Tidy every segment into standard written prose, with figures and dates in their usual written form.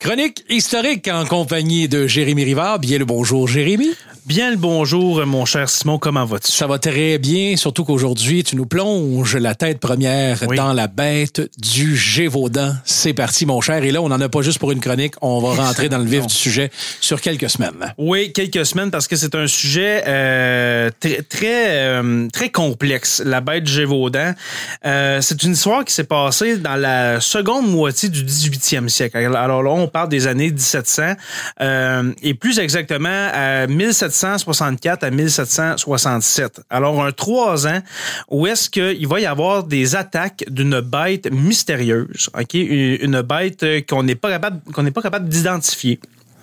Chronique historique en compagnie de Jérémy Rivard. Bien le bonjour, Jérémy. Bien le bonjour, mon cher Simon. Comment vas-tu? Ça va très bien, surtout qu'aujourd'hui, tu nous plonges la tête première dans la bête du Gévaudan. C'est parti, mon cher. Et là, on n'en a pas juste pour une chronique. On va rentrer dans le vif du sujet sur quelques semaines. Oui, quelques semaines, parce que c'est un sujet très complexe, la bête du Gévaudan. C'est une histoire qui s'est passée dans la seconde moitié du 18e siècle. Alors là, on parle des années 1700 et plus exactement à 1764 à 1767. Alors, 3 ans où est-ce qu'il va y avoir des attaques d'une bête mystérieuse, ok, une bête qu'on n'est pas capable d'identifier.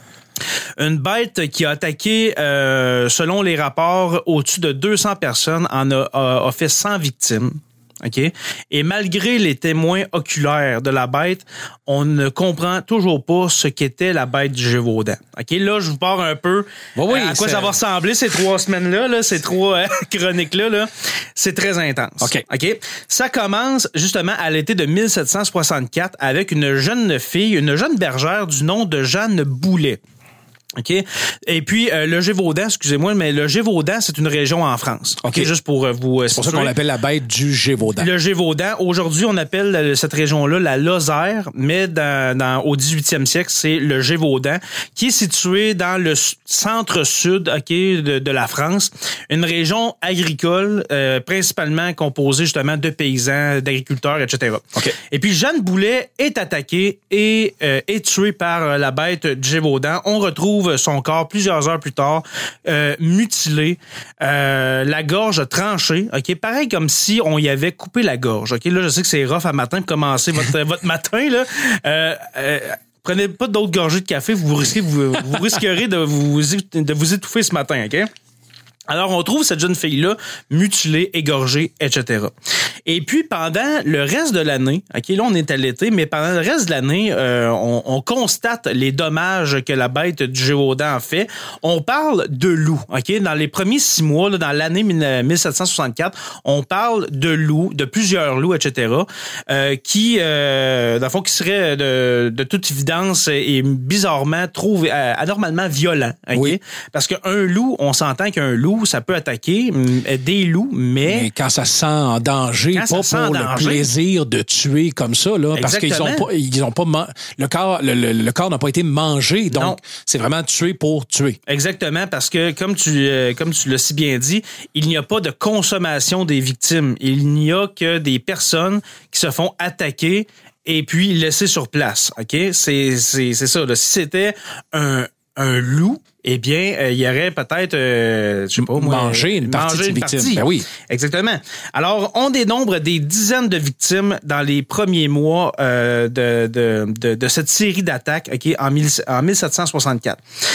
Une bête qui a attaqué, selon les rapports, au-dessus de 200 personnes, a fait 100 victimes. OK? Et malgré les témoins oculaires de la bête, on ne comprend toujours pas ce qu'était la bête du Gévaudan. OK? Là, je vous parle un peu à quoi ça va ressembler ces 3 semaines-là, ces 3 chroniques-là. Là. C'est très intense. OK. Ça commence justement à l'été de 1764 avec une jeune fille, une jeune bergère du nom de Jeanne Boulet. OK. Et puis, le Gévaudan, excusez-moi, mais le Gévaudan, c'est une région en France. OK. Juste pour vous c'est pour ça qu'on l'appelle la bête du Gévaudan. Le Gévaudan. Aujourd'hui, on appelle cette région-là la Lozère, mais au 18e siècle, c'est le Gévaudan, qui est situé dans le centre-sud, OK, de la France. Une région agricole, principalement composée justement de paysans, d'agriculteurs, etc. OK. Et puis, Jeanne Boulet est attaquée et est tuée par la bête du Gévaudan. On retrouve son corps plusieurs heures plus tard, mutilé, la gorge tranchée, ok, pareil comme si on y avait coupé la gorge, ok. Là, je sais que c'est rough à matin pour commencer votre matin là. Prenez pas d'autres gorgées de café, vous risquerez de vous étouffer ce matin, ok. Alors, on trouve cette jeune fille-là mutilée, égorgée, etc. Et puis, pendant le reste de l'année, OK, là, on est à l'été, mais pendant le reste de l'année, on constate les dommages que la bête du Gévaudan a fait. On parle de loups, OK? Dans les premiers 6 mois, là, dans l'année 1764, on parle de loups, de plusieurs loups, etc., qui, dans le fond, qui seraient de toute évidence et bizarrement anormalement violents, OK? Oui. Parce qu'un loup, on s'entend qu'un loup, ça peut attaquer des loups, mais quand ça se sent en danger, pas pour le plaisir de tuer comme ça, là, parce qu'ils ont pas le corps n'a pas été mangé, donc c'est vraiment tuer pour tuer. Exactement, parce que comme tu l'as si bien dit, il n'y a pas de consommation des victimes, il n'y a que des personnes qui se font attaquer et puis laisser sur place. Ok, c'est ça. Là. Si c'était un loup, eh bien, il y aurait peut-être, je sais pas moi, manger une partie. Ben oui. Exactement. Alors, on dénombre des dizaines de victimes dans les premiers mois de cette série d'attaques, ok, en 1764.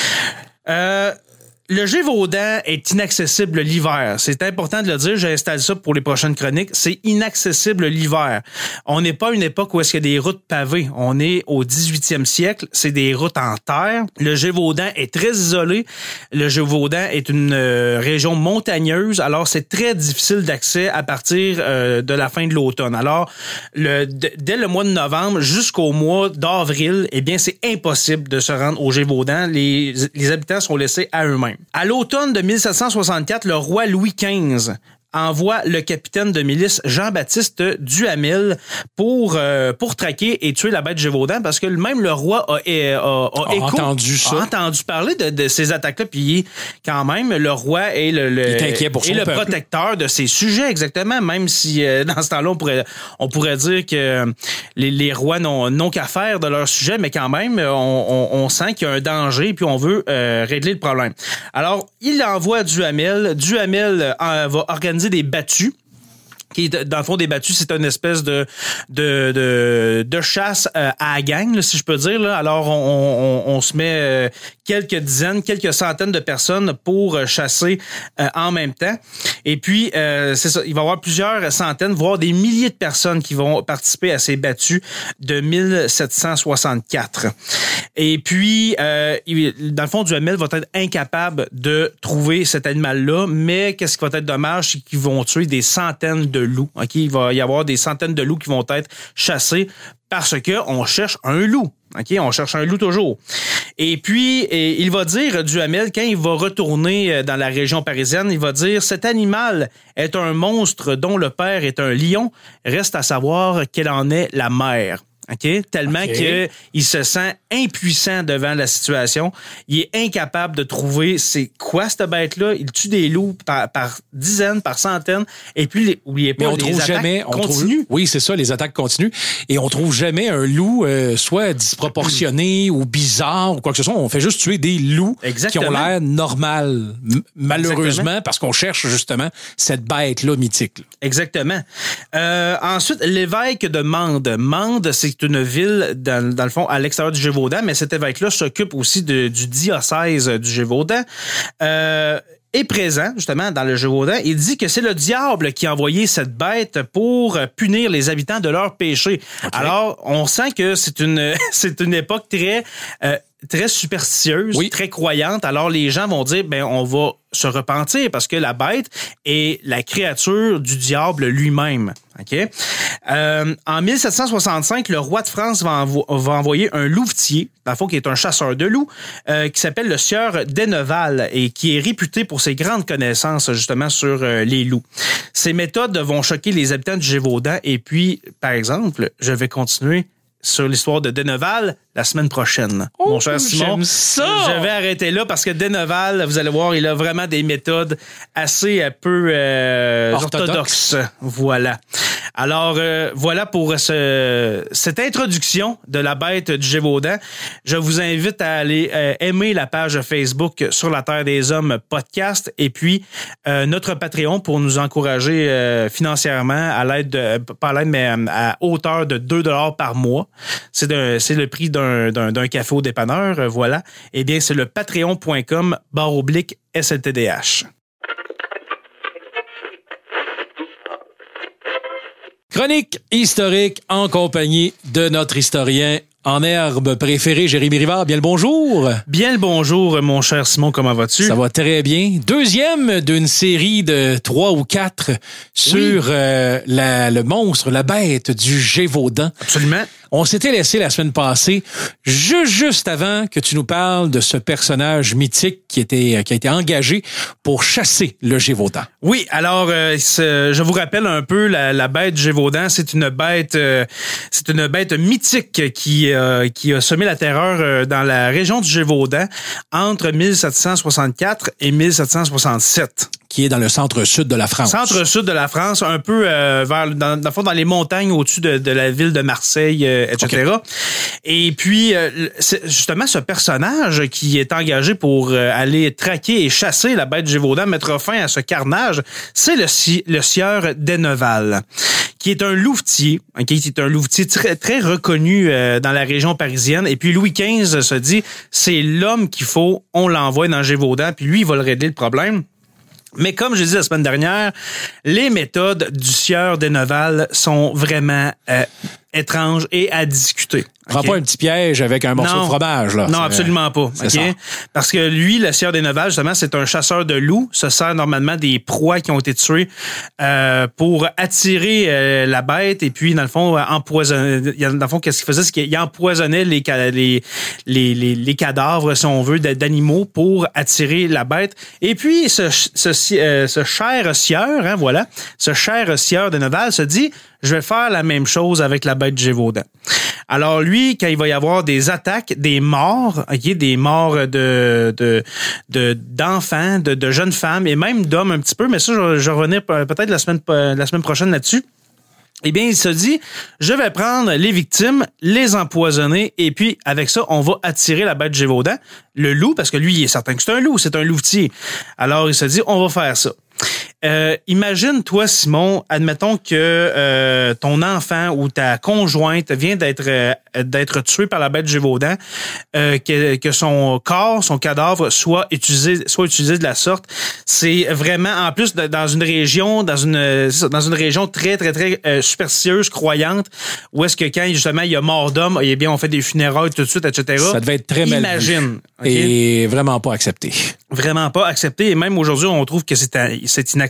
Le Gévaudan est inaccessible l'hiver. C'est important de le dire. J'installe ça pour les prochaines chroniques. C'est inaccessible l'hiver. On n'est pas à une époque où est-ce qu'il y a des routes pavées. On est au 18e siècle. C'est des routes en terre. Le Gévaudan est très isolé. Le Gévaudan est une région montagneuse. Alors, c'est très difficile d'accès à partir de la fin de l'automne. Alors, dès le mois de novembre jusqu'au mois d'avril, eh bien, c'est impossible de se rendre au Gévaudan. Les habitants sont laissés à eux-mêmes. À l'automne de 1764, le roi Louis XV envoie le capitaine de milice Jean-Baptiste Duhamel pour traquer et tuer la bête Gévaudan, parce que même le roi a entendu parler de ces attaques-là, puis quand même le roi est le protecteur de ses sujets, exactement, même si dans ce temps-là on pourrait dire que les rois n'ont qu'à faire de leur sujet, mais quand même on sent qu'il y a un danger puis on veut régler le problème. Alors il envoie Duhamel va organiser des battues. Qui, dans le fond, des battues, c'est une espèce de chasse à la gang, là, si je peux dire. Là. Alors, on se met quelques dizaines, quelques centaines de personnes pour chasser en même temps. Et puis, c'est ça, il va y avoir plusieurs centaines, voire des milliers de personnes qui vont participer à ces battues de 1764. Et puis, dans le fond, Duhamel va être incapable de trouver cet animal-là, mais qu'est-ce qui va être dommage, c'est qu'ils vont tuer des centaines de loups. Okay? Il va y avoir des centaines de loups qui vont être chassés parce que on cherche un loup. OK, on cherche un loup toujours. Et puis, il va dire, Duhamel, quand il va retourner dans la région parisienne, il va dire « Cet animal est un monstre dont le père est un lion. Reste à savoir quelle en est la mère. » OK? Tellement que il se sent impuissant devant la situation. Il est incapable de trouver c'est quoi cette bête-là. Il tue des loups par dizaines, par centaines. Et puis, oubliez pas, les attaques continuent. Oui, c'est ça, les attaques continuent. Et on trouve jamais un loup soit disproportionné ou bizarre ou quoi que ce soit. On fait juste tuer des loups qui ont l'air normal, malheureusement, parce qu'on cherche justement cette bête-là mythique. Exactement. Ensuite, l'évêque de Mende. Mende, c'est une ville, dans le fond, à l'extérieur du Gévaudan, mais cet évêque-là s'occupe aussi du diocèse du Gévaudan. Est présent, justement, dans le Gévaudan. Il dit que c'est le diable qui a envoyé cette bête pour punir les habitants de leurs péchés. Okay. Alors, on sent que c'est une époque très superstitieuse, très croyante. Alors, les gens vont dire, on va se repentir parce que la bête est la créature du diable lui-même. OK? En 1765, le roi de France va envoyer un louvetier, dans le fond, qui est un chasseur de loups, qui s'appelle le sieur d'Enneval et qui est réputé pour ses grandes connaissances, justement, sur les loups. Ces méthodes vont choquer les habitants du Gévaudan et puis, par exemple, je vais continuer sur l'histoire de Denneval la semaine prochaine. Mon cher Simon, je vais arrêter là parce que Denneval, vous allez voir, il a vraiment des méthodes assez peu orthodoxes. Voilà. Alors, voilà pour cette introduction de la bête du Gévaudan. Je vous invite à aller aimer la page Facebook Sur la Terre des Hommes podcast et puis notre Patreon pour nous encourager financièrement à l'aide pas à l'aide, mais à hauteur de 2$ par mois. C'est le prix d'un café au dépanneur, voilà. Eh bien, c'est le patreon.com/SLTDH. Chronique historique en compagnie de notre historien en herbe préféré, Jérémy Rivard. Bien le bonjour. Bien le bonjour, mon cher Simon. Comment vas-tu? Ça va très bien. Deuxième d'une série de 3 ou 4 sur le monstre, la bête du Gévaudan. Absolument. On s'était laissé la semaine passée, juste avant que tu nous parles de ce personnage mythique qui a été engagé pour chasser le Gévaudan. Oui, alors je vous rappelle un peu la bête du Gévaudan. C'est une bête mythique qui a semé la terreur dans la région du Gévaudan entre 1764 et 1767. Qui est dans le centre-sud de la France. Centre-sud de la France, un peu dans les montagnes au-dessus de la ville de Marseille, etc. Okay. Et puis, justement, ce personnage qui est engagé pour aller traquer et chasser la bête du Gévaudan, mettre fin à ce carnage, c'est le sieur d'Enneval, qui est un louvetier, qui est un louvetier très, très reconnu dans la région parisienne. Et puis, Louis XV se dit, c'est l'homme qu'il faut, on l'envoie dans le Gévaudan, puis lui, il va le régler le problème. Mais comme je disais la semaine dernière, les méthodes du sieur d'Enneval sont vraiment étranges et à discuter. Prends pas un petit piège avec un morceau de fromage, là. Non, absolument pas. Okay? Parce que lui, le sieur d'Enneval, justement, c'est un chasseur de loups, se sert normalement des proies qui ont été tuées pour attirer la bête et puis, dans le fond, empoisonner. Dans le fond, qu'est-ce qu'il faisait? C'est qu'il empoisonnait les cadavres, si on veut, d'animaux pour attirer la bête. Et puis, ce cher sieur, voilà, ce cher sieur d'Enneval se dit, je vais faire la même chose avec la bête du Gévaudan. Alors lui, quand il va y avoir des attaques, des morts, des morts d'enfants, de jeunes femmes et même d'hommes un petit peu, mais ça, je vais revenir peut-être la semaine prochaine là-dessus. Eh bien, il se dit, je vais prendre les victimes, les empoisonner, et puis avec ça, on va attirer la bête du Gévaudan, le loup, parce que lui, il est certain que c'est un loup, c'est un louvetier. Alors, il se dit, on va faire ça. Imagine, toi, Simon, admettons que ton enfant ou ta conjointe vient d'être tué par la bête du Gévaudan, que son corps, son cadavre soit utilisé de la sorte. C'est vraiment, en plus, dans une région très, très, très superstitieuse, croyante, où est-ce que quand, justement, il y a mort d'homme, eh bien, on fait des funérailles tout de suite, etc. Ça devait être très mal vu. Imagine. Okay? Et vraiment pas accepté. Vraiment pas accepté. Et même aujourd'hui, on trouve que c'est inacceptable.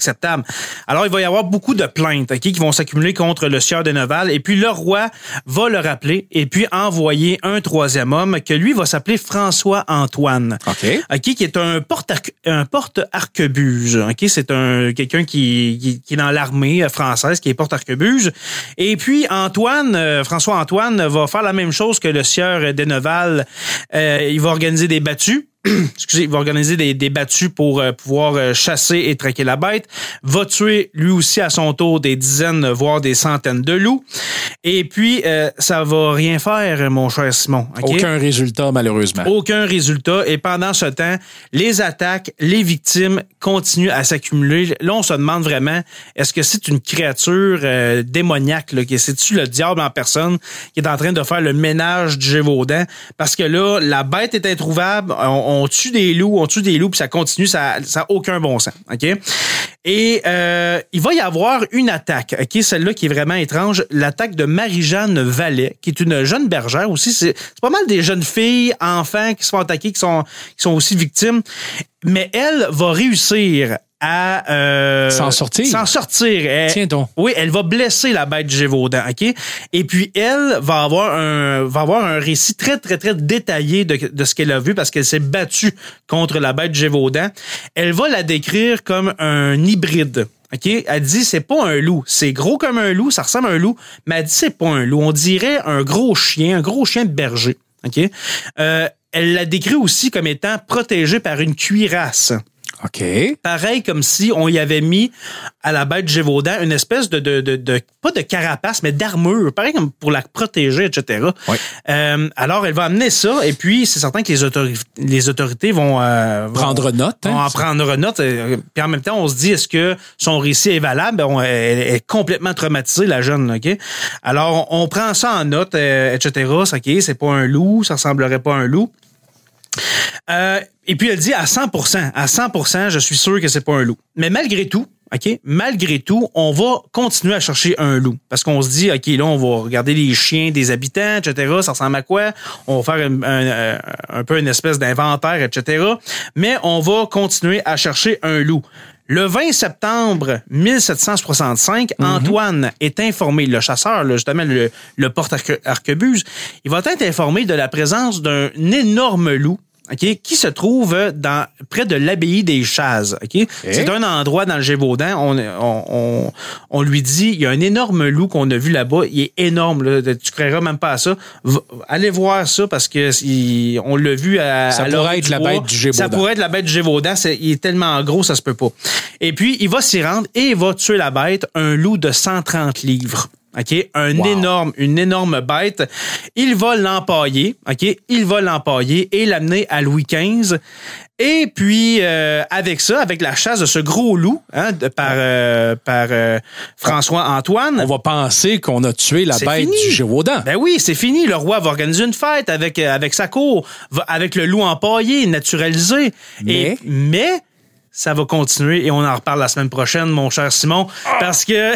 acceptable. Alors, il va y avoir beaucoup de plaintes qui vont s'accumuler contre le sieur de Neval. Et puis, le roi va le rappeler et puis envoyer un troisième homme que lui va s'appeler François-Antoine. Qui est un porte-arquebuse. C'est quelqu'un qui est dans l'armée française, qui est porte-arquebuse. Et puis, François-Antoine va faire la même chose que le sieur de Neval. Il va organiser des battues. Il va organiser des battues pour pouvoir chasser et traquer la bête. Va tuer lui aussi à son tour des dizaines, voire des centaines de loups. Et puis, ça va rien faire, mon cher Simon. Aucun résultat, malheureusement. Aucun résultat. Et pendant ce temps, les attaques, les victimes continuent à s'accumuler. Là, on se demande vraiment, est-ce que c'est une créature démoniaque? C'est-tu le diable en personne qui est en train de faire le ménage du Gévaudan? Parce que là, la bête est introuvable. On tue des loups, puis ça continue, ça n'a aucun bon sens. Et il va y avoir une attaque, celle-là qui est vraiment étrange, l'attaque de Marie-Jeanne Vallet, qui est une jeune bergère aussi. C'est pas mal des jeunes filles, enfants qui se font attaquer, qui sont aussi victimes. Mais elle va réussir à s'en sortir. Tiens donc. Oui, elle va blesser la bête du Gévaudan, Et puis elle va avoir un récit très très très détaillé de ce qu'elle a vu parce qu'elle s'est battue contre la bête du Gévaudan. Elle va la décrire comme un hybride. Elle dit c'est pas un loup, c'est gros comme un loup, ça ressemble à un loup, mais elle dit c'est pas un loup, on dirait un gros chien de berger. Elle la décrit aussi comme étant protégée par une cuirasse. Pareil comme si on y avait mis à la bête du Gévaudan une espèce de pas de carapace, mais d'armure, pareil comme pour la protéger, etc. Alors, elle va amener ça, et puis c'est certain que les autorités vont prendre note. Vont en prendre note. Puis en même temps, on se dit, est-ce que son récit est valable? Elle est complètement traumatisée, la jeune. Alors, on prend ça en note, etc. C'est pas un loup, ça ressemblerait pas à un loup. Et puis elle dit à 100%, je suis sûr que c'est pas un loup. Mais malgré tout, on va continuer à chercher un loup. Parce qu'on se dit, là, on va regarder les chiens des habitants, etc. Ça ressemble à quoi? On va faire un peu une espèce d'inventaire, etc. Mais on va continuer à chercher un loup. Le 20 septembre 1765, Antoine est informé, le chasseur, justement, le porte-arquebuse, il va être informé de la présence d'un énorme loup qui se trouve près de l'abbaye des Chazes. C'est un endroit dans le Gévaudan. On lui dit, il y a un énorme loup qu'on a vu là-bas. Il est énorme. Là. Tu croiras même pas à ça. Allez voir ça parce que on l'a vu ça pourrait être la bête du Gévaudan. Ça pourrait être la bête du Gévaudan. Il est tellement gros, ça se peut pas. Et puis, il va s'y rendre et il va tuer la bête, un loup de 130 livres. Une énorme bête. Il va l'empailler, et l'amener à Louis XV. Et puis, avec la chasse de ce gros loup, par François-Antoine. On va penser qu'on a tué la bête du Gévaudan. Ben oui, c'est fini. Le roi va organiser une fête avec sa cour, avec le loup empaillé, naturalisé. Mais ça va continuer et on en reparle la semaine prochaine, mon cher Simon, parce que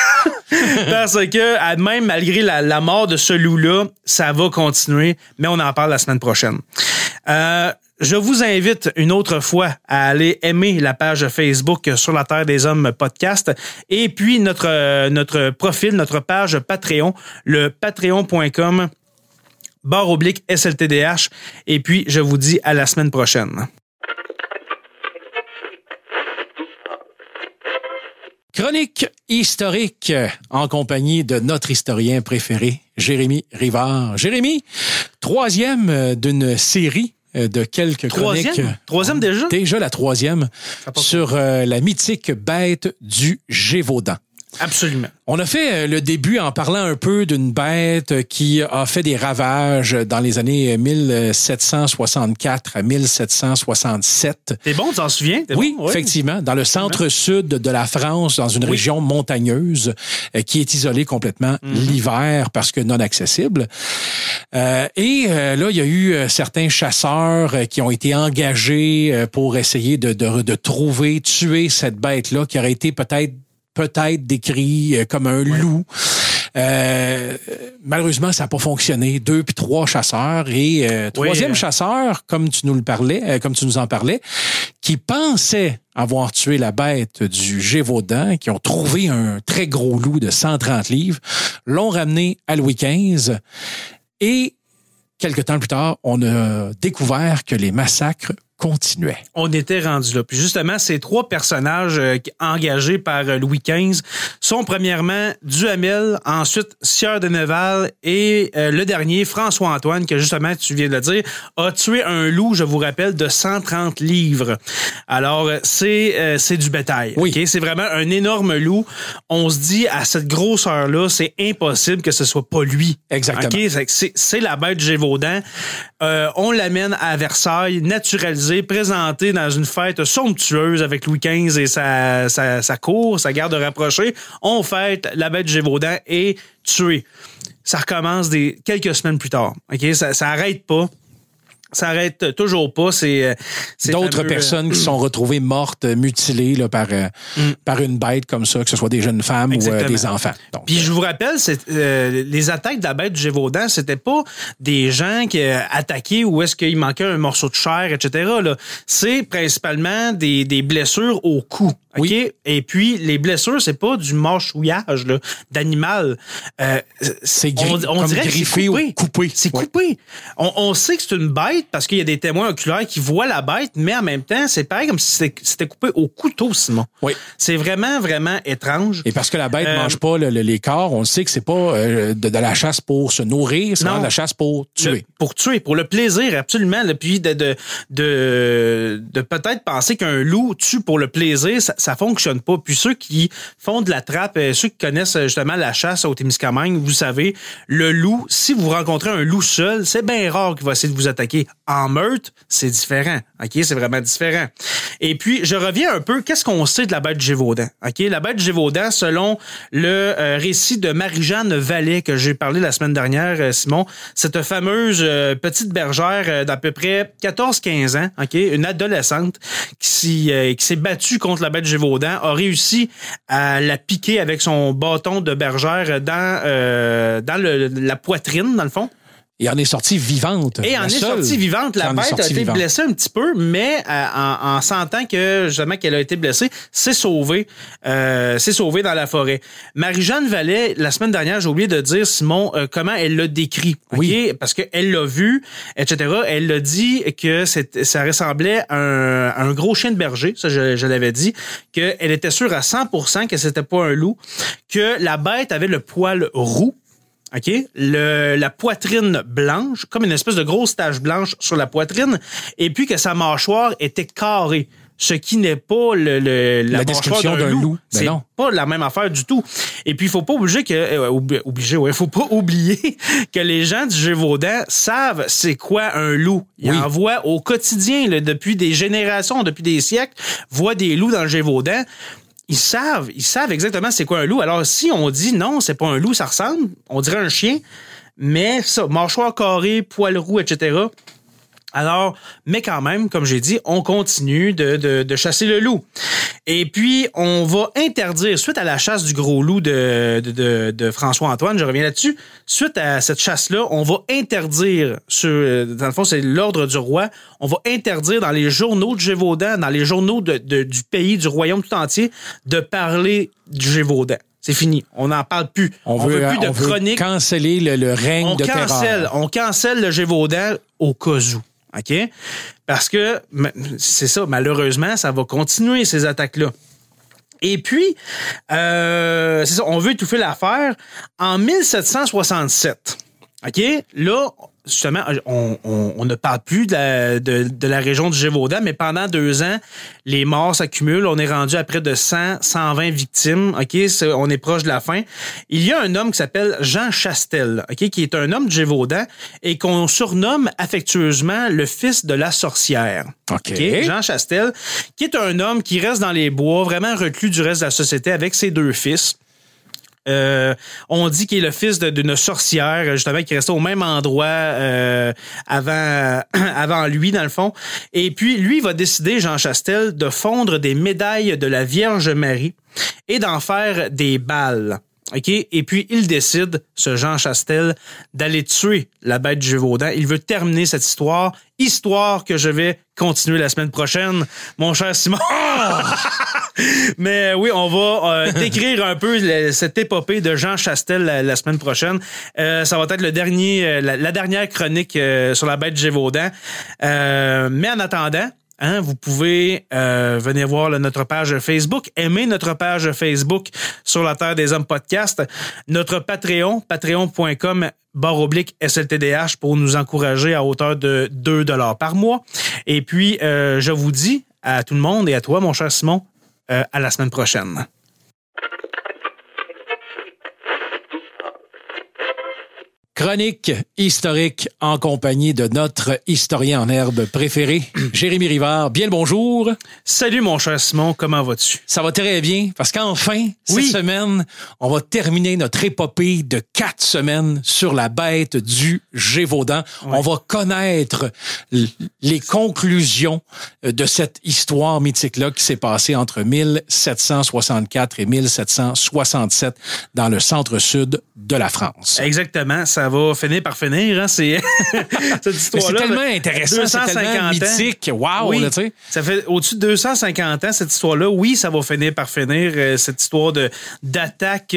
même malgré la mort de ce loup-là, ça va continuer, mais on en parle la semaine prochaine. Je vous invite une autre fois à aller aimer la page Facebook Sur la Terre des Hommes podcast et puis notre profil, notre page Patreon, le patreon.com/SLTDH. Et puis, je vous dis à la semaine prochaine. Chronique historique en compagnie de notre historien préféré, Jérémy Rivard. Jérémy, troisième d'une série de quelques chroniques. Troisième déjà? Déjà la troisième sur la mythique bête du Gévaudan. Absolument. On a fait le début en parlant un peu d'une bête qui a fait des ravages dans les années 1764 à 1767. T'es bon, tu t'en souviens? Oui, effectivement. Dans le centre-sud de la France, dans une région montagneuse qui est isolée complètement l'hiver parce que non accessible. Là, il y a eu certains chasseurs qui ont été engagés pour essayer de trouver, tuer cette bête-là qui aurait été peut-être décrit comme un loup. malheureusement, ça n'a pas fonctionné. 2 puis 3 chasseurs et troisième chasseur, comme tu nous en parlais, qui pensait avoir tué la bête du Gévaudan, qui ont trouvé un très gros loup de 130 livres, l'ont ramené à Louis XV et quelque temps plus tard, on a découvert que les massacres continuaient. On était rendu là. Puis justement, ces 3 personnages engagés par Louis XV sont premièrement Duhamel, ensuite Sieur de Neval et le dernier, François-Antoine, que justement, tu viens de le dire, a tué un loup, je vous rappelle, de 130 livres. Alors, c'est du bétail. Oui. Okay? C'est vraiment un énorme loup. On se dit, à cette grosseur-là, c'est impossible que ce soit pas lui. Exactement. Okay? C'est la bête Gévaudan. On l'amène à Versailles, naturalisé, présenté dans une fête somptueuse avec Louis XV et sa cour, sa garde rapprochée. On fête, la bête Gévaudan est tuée. Ça recommence quelques semaines plus tard. Okay? Ça arrête pas. Ça arrête toujours pas. C'est d'autres personnes qui sont retrouvées mortes, mutilées là, par une bête comme ça, que ce soit des jeunes femmes ou des enfants. Donc, puis je vous rappelle, les attaques de la bête du Gévaudan, c'était pas des gens qui attaquaient où est-ce qu'il manquait un morceau de chair, etc. Là. C'est principalement des blessures au cou. OK? Oui. Et puis, les blessures, c'est pas du mâchouillage là, d'animal. c'est on dirait griffé ou coupé. C'est coupé. On sait que c'est une bête parce qu'il y a des témoins oculaires qui voient la bête, mais en même temps, c'est pareil comme si c'était coupé au couteau, Simon. Oui. C'est vraiment, vraiment étrange. Et parce que la bête mange pas les corps, on sait que c'est pas de la chasse pour se nourrir, c'est de la chasse pour tuer. Pour tuer, pour le plaisir, absolument. Là. Puis de peut-être penser qu'un loup tue pour le plaisir, ça fonctionne pas. Puis ceux qui font de la trappe, ceux qui connaissent justement la chasse au Témiscamingue, vous savez, le loup, si vous rencontrez un loup seul, c'est bien rare qu'il va essayer de vous attaquer. En meute, c'est différent. OK? C'est vraiment différent. Et puis, je reviens un peu, qu'est-ce qu'on sait de la bête du Gévaudan? OK? La bête du Gévaudan, selon le récit de Marie-Jeanne Vallée que j'ai parlé la semaine dernière, Simon, cette fameuse petite bergère d'à peu près 14-15 ans, OK? Une adolescente qui s'est battue contre la bête du Gévaudan, a réussi à la piquer avec son bâton de bergère dans la poitrine, dans le fond. Et en est sortie vivante. Et en est sortie vivante. La bête a été blessée un petit peu, mais en sentant que justement qu'elle a été blessée, s'est sauvée dans la forêt. Marie-Jeanne Vallée, la semaine dernière, j'ai oublié de dire, Simon, comment elle l'a décrit. Oui. Okay? Parce qu'elle l'a vu, etc. Elle l'a dit que ça ressemblait à un gros chien de berger, ça je l'avais dit, qu'elle était sûre à 100% que c'était pas un loup, que la bête avait le poil roux. OK? La poitrine blanche, comme une espèce de grosse tache blanche sur la poitrine, et puis que sa mâchoire était carrée. Ce qui n'est pas la description d'un loup. C'est pas la même affaire du tout. Et puis, il faut pas faut pas oublier que les gens du Gévaudan savent c'est quoi un loup. Ils en voient au quotidien, là, depuis des générations, depuis des siècles, voient des loups dans le Gévaudan. Ils savent exactement c'est quoi un loup. Alors, si on dit non, c'est pas un loup, ça ressemble, on dirait un chien, mais ça, mâchoire carrée, poil roux, etc. Alors, mais quand même, comme j'ai dit, on continue de chasser le loup. Et puis, on va interdire, suite à la chasse du gros loup de François-Antoine, je reviens là-dessus, suite à cette chasse-là, on va interdire, dans le fond, c'est l'ordre du roi, on va interdire dans les journaux de Gévaudan, dans les journaux du pays, du royaume tout entier, de parler du Gévaudan. C'est fini. On n'en parle plus. On veut plus de chroniques. On veut canceller le règne de terreur. On cancelle le Gévaudan au cas où. OK? Parce que, c'est ça, malheureusement, ça va continuer, ces attaques-là. Et puis, c'est ça, on veut étouffer l'affaire. En 1767, OK? Là, justement, on ne parle plus de la région du Gévaudan, mais pendant 2 ans, les morts s'accumulent. On est rendu à près de 120 victimes. OK? On est proche de la fin. Il y a un homme qui s'appelle Jean Chastel, OK? Qui est un homme du Gévaudan et qu'on surnomme affectueusement le fils de la sorcière. OK. Jean Chastel, qui est un homme qui reste dans les bois, vraiment reclus du reste de la société avec ses 2 fils. On dit qu'il est le fils d'une sorcière, justement, qui restait au même endroit avant lui, dans le fond. Et puis, lui, il va décider, Jean Chastel, de fondre des médailles de la Vierge Marie et d'en faire des balles. OK? Et puis, il décide, ce Jean Chastel, d'aller tuer la bête du Gévaudan. Il veut terminer cette histoire que je vais continuer la semaine prochaine, mon cher Simon. Mais oui, on va décrire un peu cette épopée de Jean Chastel la semaine prochaine. Ça va être la dernière chronique sur la bête du Gévaudan. Mais en attendant, vous pouvez venir voir notre page Facebook, aimer notre page Facebook sur la Terre des Hommes podcast, notre Patreon, patreon.com/SLTDH pour nous encourager à hauteur de 2$ par mois. Et puis, je vous dis à tout le monde et à toi, mon cher Simon, à la semaine prochaine. Chronique historique en compagnie de notre historien en herbe préféré, Jérémy Rivard. Bien le bonjour. Salut mon cher Simon, comment vas-tu? Ça va très bien parce qu'enfin, cette semaine, on va terminer notre épopée de 4 semaines sur la bête du Gévaudan. Ouais. On va connaître les conclusions de cette histoire mythique-là qui s'est passée entre 1764 et 1767 dans le centre-sud de la France. Exactement, ça va finir par finir, hein, c'est cette histoire-là. C'est tellement intéressant, c'est tellement mythique. Wow, oui, là, tu sais. Ça fait au-dessus de 250 ans, cette histoire-là. Oui, ça va finir par finir, cette histoire d'attaque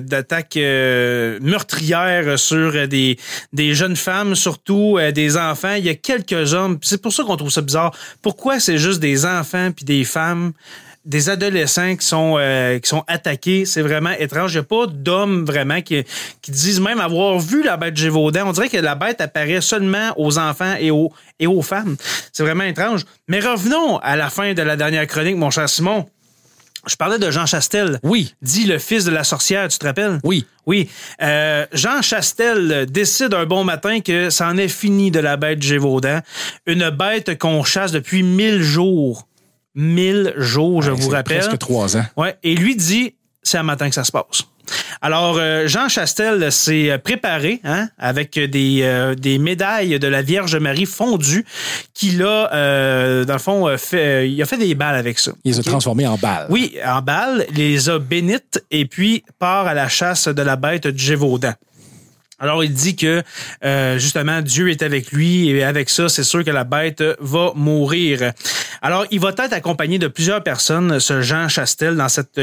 meurtrière sur des jeunes femmes, surtout des enfants. Il y a quelques hommes. C'est pour ça qu'on trouve ça bizarre. Pourquoi c'est juste des enfants puis des femmes? Des adolescents qui sont attaqués, c'est vraiment étrange. Il n'y a pas d'hommes vraiment qui disent même avoir vu la bête Gévaudan. On dirait que la bête apparaît seulement aux enfants et aux femmes. C'est vraiment étrange. Mais revenons à la fin de la dernière chronique, mon cher Simon. Je parlais de Jean Chastel. Oui. Dit le fils de la sorcière, tu te rappelles? Oui. Oui. Jean Chastel décide un bon matin que c'en est fini de la bête Gévaudan. Une bête qu'on chasse depuis 1000 jours. 1000 jours, je vous rappelle. Presque 3 ans. Ouais. Et lui dit, c'est un matin que ça se passe. Alors, Jean Chastel s'est préparé avec des médailles de la Vierge Marie fondues qu'il a, dans le fond, il a fait des balles avec ça. Il les a transformées en balles. Oui, en balles, il les a bénites et puis part à la chasse de la bête du Gévaudan. Alors, il dit que, justement, Dieu est avec lui et avec ça, c'est sûr que la bête va mourir. Alors, il va être accompagné de plusieurs personnes, ce Jean Chastel, dans cette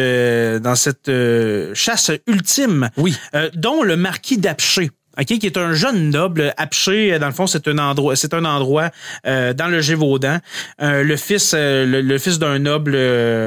chasse ultime, oui. Dont le marquis d'Apcher. Okay, qui est un jeune noble. Apcher, dans le fond, c'est un endroit dans le Gévaudan. Le fils d'un noble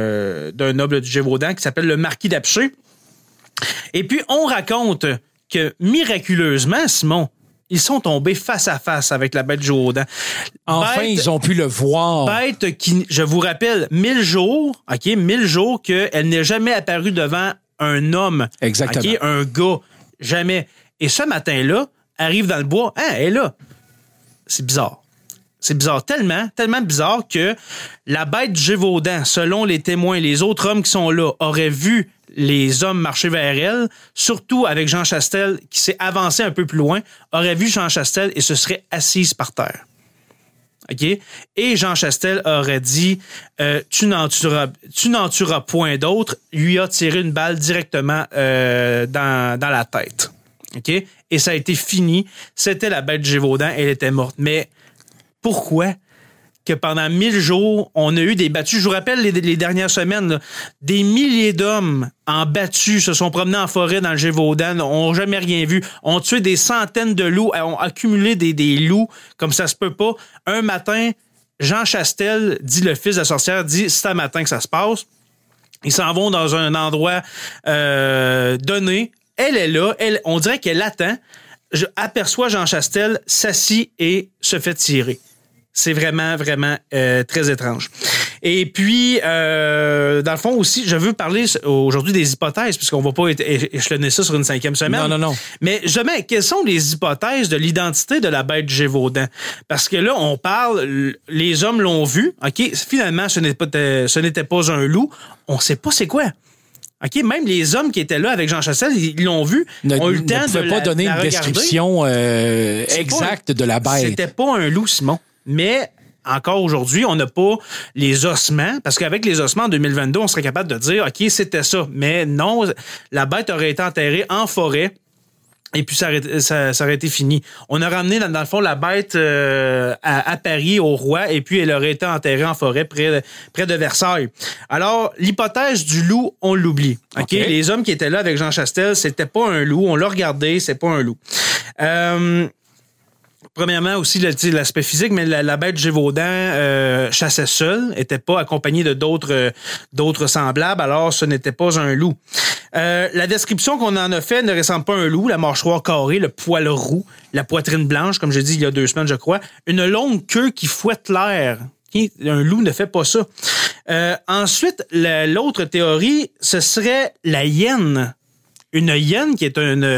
du Gévaudan qui s'appelle le marquis d'Apcher. Et puis, on raconte que miraculeusement, Simon, ils sont tombés face à face avec la bête Gévaudan. Enfin, ils ont pu le voir. Bête qui, je vous rappelle, 1000 jours, OK, 1000 jours qu'elle n'est jamais apparue devant un homme. Exactement. OK, un gars. Jamais. Et ce matin-là, arrive dans le bois, elle est là. C'est bizarre. C'est bizarre, tellement bizarre que la bête Gévaudan, selon les témoins, les autres hommes qui sont là, auraient vu les hommes marcher vers elle, surtout avec Jean Chastel qui s'est avancé un peu plus loin, aurait vu Jean Chastel et se serait assise par terre. OK? Et Jean Chastel aurait dit tu n'en tueras point d'autre, lui a tiré une balle directement dans la tête. OK? Et ça a été fini. C'était la bête Gévaudan, elle était morte. Mais pourquoi que pendant 1000 jours, on a eu des battues? Je vous rappelle les dernières semaines, là, des milliers d'hommes en battus se sont promenés en forêt dans le Gévaudan, n'ont jamais rien vu, ont tué des centaines de loups, ont accumulé des loups, comme ça se peut pas. Un matin, Jean Chastel, dit le fils de la sorcière, dit c'est un matin que ça se passe. Ils s'en vont dans un endroit donné. Elle est là, on dirait qu'elle attend. Je aperçois Jean Chastel, s'assit et se fait tirer. C'est vraiment, vraiment très étrange. Et puis, dans le fond aussi, je veux parler aujourd'hui des hypothèses, puisqu'on va pas échelonner ça sur une 5e semaine. Non. Mais justement, quelles sont les hypothèses de l'identité de la bête Gévaudan? Parce que là, on parle, les hommes l'ont vu. OK, finalement, ce n'était pas un loup. On sait pas c'est quoi. OK, même les hommes qui étaient là avec Jean Chastel, ils l'ont vu, ont eu le temps de pas donner une description exacte de la bête. C'était pas un loup, Simon. Mais encore aujourd'hui, on n'a pas les ossements, parce qu'avec les ossements en 2022, on serait capable de dire, OK, c'était ça. Mais non, la bête aurait été enterrée en forêt. Et puis, ça aurait été fini. On a ramené, dans le fond, la bête à Paris, au roi, et puis elle aurait été enterrée en forêt près de Versailles. Alors, l'hypothèse du loup, on l'oublie. Okay? Les hommes qui étaient là avec Jean Chastel, c'était pas un loup. On l'a regardé, c'est pas un loup. Premièrement, aussi, l'aspect physique, mais la bête Gévaudan chassait seule, était pas accompagnée de d'autres semblables, alors ce n'était pas un loup. La description qu'on en a fait ne ressemble pas à un loup, la mâchoire carrée, le poil roux, la poitrine blanche, comme j'ai dit il y a 2 semaines, je crois, une longue queue qui fouette l'air. Un loup ne fait pas ça. Ensuite, l'autre théorie, ce serait la hyène. Une hyène qui est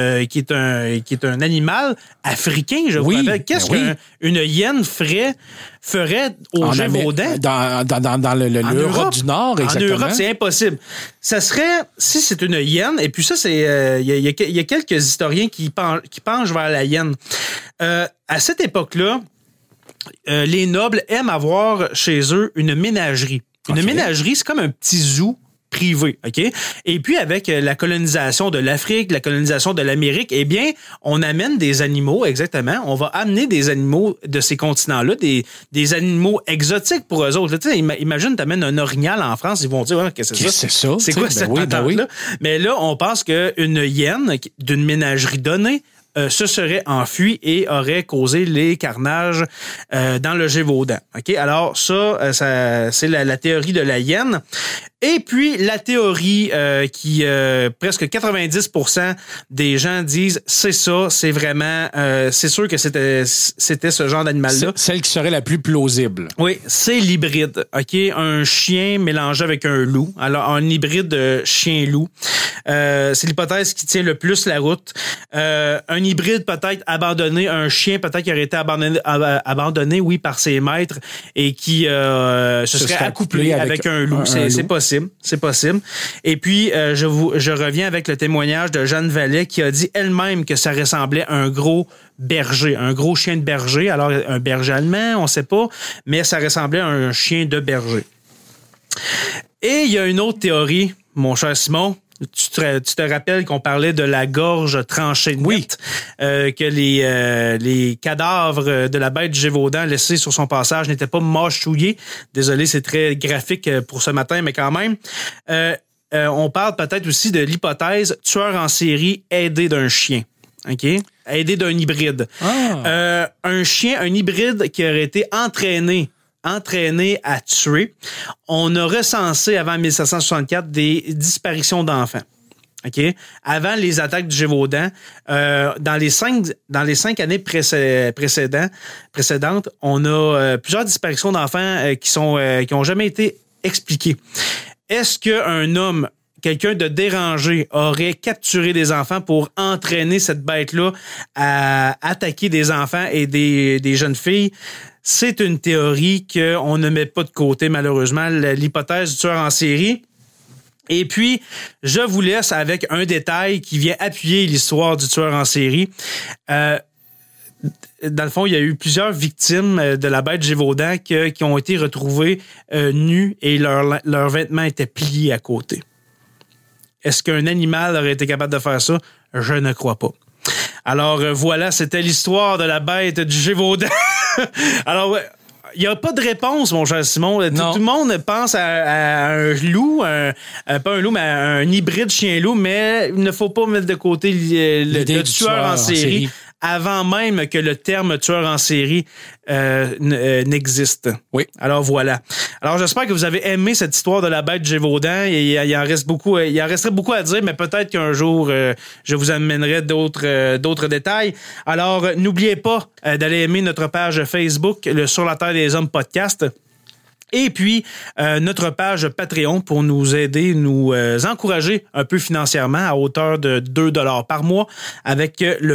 un animal africain, je vous rappelle. Qu'est-ce qu'une hyène ferait au Gévaudan? Dans l'Europe du Nord, exactement. En Europe, c'est impossible. Ça serait, si c'est une hyène, et puis ça, c'est, il y a quelques historiens qui penchent vers la hyène. À cette époque-là, les nobles aiment avoir chez eux une ménagerie. Une ménagerie, c'est comme un petit zoo privé, OK? Et puis, avec la colonisation de l'Afrique, la colonisation de l'Amérique, eh bien, on amène des animaux, exactement. On va amener des animaux de ces continents-là, des animaux exotiques pour eux autres. Tu sais, imagine, t'amènes un orignal en France, ils vont dire, qu'est-ce que c'est ça? C'est quoi cette patente-là? Mais là, on pense qu'une hyène d'une ménagerie donnée se serait enfui et aurait causé les carnages dans le Gévaudan. OK? Alors, ça c'est la théorie de la hyène. Et puis, la théorie qui, presque 90% des gens disent, c'est ça, c'est vraiment, c'est sûr que c'était ce genre d'animal-là. Celle qui serait la plus plausible. Oui, c'est l'hybride. OK? Un chien mélangé avec un loup. Alors, un hybride chien-loup. C'est l'hypothèse qui tient le plus la route. Un hybride peut-être abandonné, un chien peut-être qui aurait été abandonné, oui, par ses maîtres et qui se serait accouplé avec un loup. C'est possible. C'est possible. Et puis, je reviens avec le témoignage de Jeanne Vallée qui a dit elle-même que ça ressemblait à un gros berger, un gros chien de berger. Alors, un berger allemand, on ne sait pas, mais ça ressemblait à un chien de berger. Et il y a une autre théorie, mon cher Simon. Tu te rappelles qu'on parlait de la gorge tranchée nette, que les cadavres de la bête du Gévaudan laissés sur son passage n'étaient pas mâchouillés. Désolé, c'est très graphique pour ce matin, mais quand même. On parle peut-être aussi de l'hypothèse tueur en série aidé d'un chien. OK? Aidé d'un hybride. Un chien, un hybride qui aurait été entraîné à tuer. On a recensé avant 1764 des disparitions d'enfants. OK? Avant les attaques du Gévaudan, dans les 5 années précédentes, on a plusieurs disparitions d'enfants qui ont jamais été expliquées. Est-ce qu'un homme, quelqu'un de dérangé, aurait capturé des enfants pour entraîner cette bête-là à attaquer des enfants et des jeunes filles? C'est une théorie qu'on ne met pas de côté, malheureusement, l'hypothèse du tueur en série. Et puis, je vous laisse avec un détail qui vient appuyer l'histoire du tueur en série. Dans le fond, il y a eu plusieurs victimes de la bête Gévaudan qui ont été retrouvées nues et leurs vêtements étaient pliés à côté. Est-ce qu'un animal aurait été capable de faire ça? Je ne crois pas. Alors voilà, c'était l'histoire de la bête du Gévaudan. Alors, il n'y a pas de réponse, mon cher Simon. Tout le monde pense à un loup, pas un loup, mais à un hybride chien-loup, mais il ne faut pas mettre de côté le tueur en série avant même que le terme tueur en série n'existe. Oui. Alors voilà. Alors j'espère que vous avez aimé cette histoire de la bête Gévaudan. Il en resterait beaucoup à dire, mais peut-être qu'un jour je vous amènerai d'autres détails. Alors n'oubliez pas d'aller aimer notre page Facebook, le Sur la Terre des Hommes podcast. Et puis, notre page Patreon pour nous aider, nous encourager un peu financièrement à hauteur de 2$ par mois avec le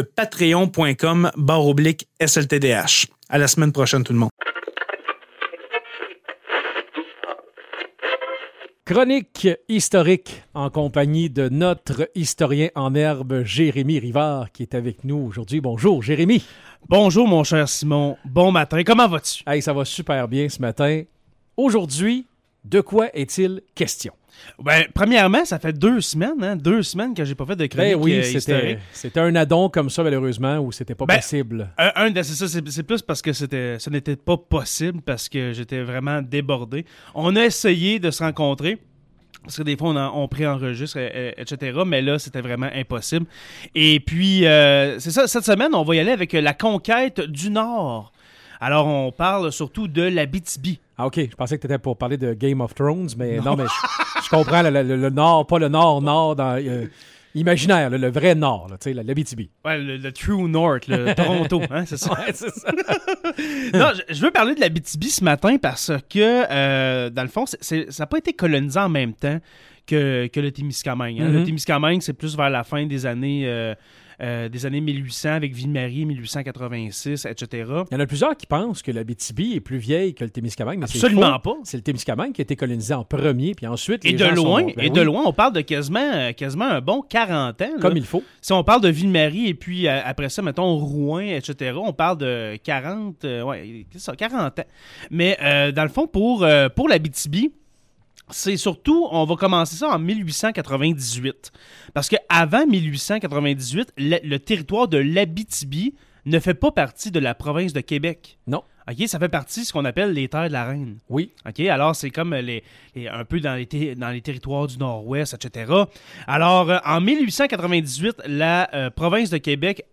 patreon.com/SLTDH. À la semaine prochaine, tout le monde. Chronique historique en compagnie de notre historien en herbe, Jérémy Rivard, qui est avec nous aujourd'hui. Bonjour, Jérémy. Bonjour, mon cher Simon. Bon matin. Comment vas-tu? Hey, ça va super bien ce matin. Aujourd'hui, de quoi est-il question? Ben, premièrement, ça fait 2 semaines, 2 semaines que j'ai pas fait de chronique historique. C'était un addon comme ça, malheureusement, où c'était pas possible. C'est plus parce que ce n'était pas possible, parce que j'étais vraiment débordé. On a essayé de se rencontrer, parce que des fois, on préenregistre, etc. Mais là, c'était vraiment impossible. Et puis, c'est ça, cette semaine, on va y aller avec la conquête du Nord. Alors, on parle surtout de l'Abitibi. Ah, OK. Je pensais que tu étais pour parler de Game of Thrones, mais non, mais je comprends le Nord, pas le Nord dans imaginaire, le vrai Nord, l'Abitibi. Ouais, le True North, le Toronto, hein, c'est ça? Ouais, c'est ça. Non, je veux parler de l'Abitibi ce matin parce que, dans le fond, ça n'a pas été colonisé en même temps que le Témiscamingue. Hein. Le Témiscamingue, c'est plus vers la fin des années 1800 avec Ville-Marie, 1886, etc. Il y en a plusieurs qui pensent que l'Abitibi est plus vieille que le Témiscamingue, mais absolument pas. C'est le Témiscamingue qui a été colonisé en premier, puis ensuite... De loin, on parle de quasiment un bon 40 ans. Là. Comme il faut. Si on parle de Ville-Marie et puis après ça, mettons Rouen, etc., on parle de 40 ans. Mais dans le fond, pour l'Abitibi, c'est surtout, on va commencer ça en 1898. Parce qu'avant 1898, le territoire de l'Abitibi ne fait pas partie de la province de Québec. Non. OK, ça fait partie de ce qu'on appelle les terres de la Reine. Oui. OK, alors c'est comme un peu dans les territoires du Nord-Ouest, etc. Alors, en 1898, la province de Québec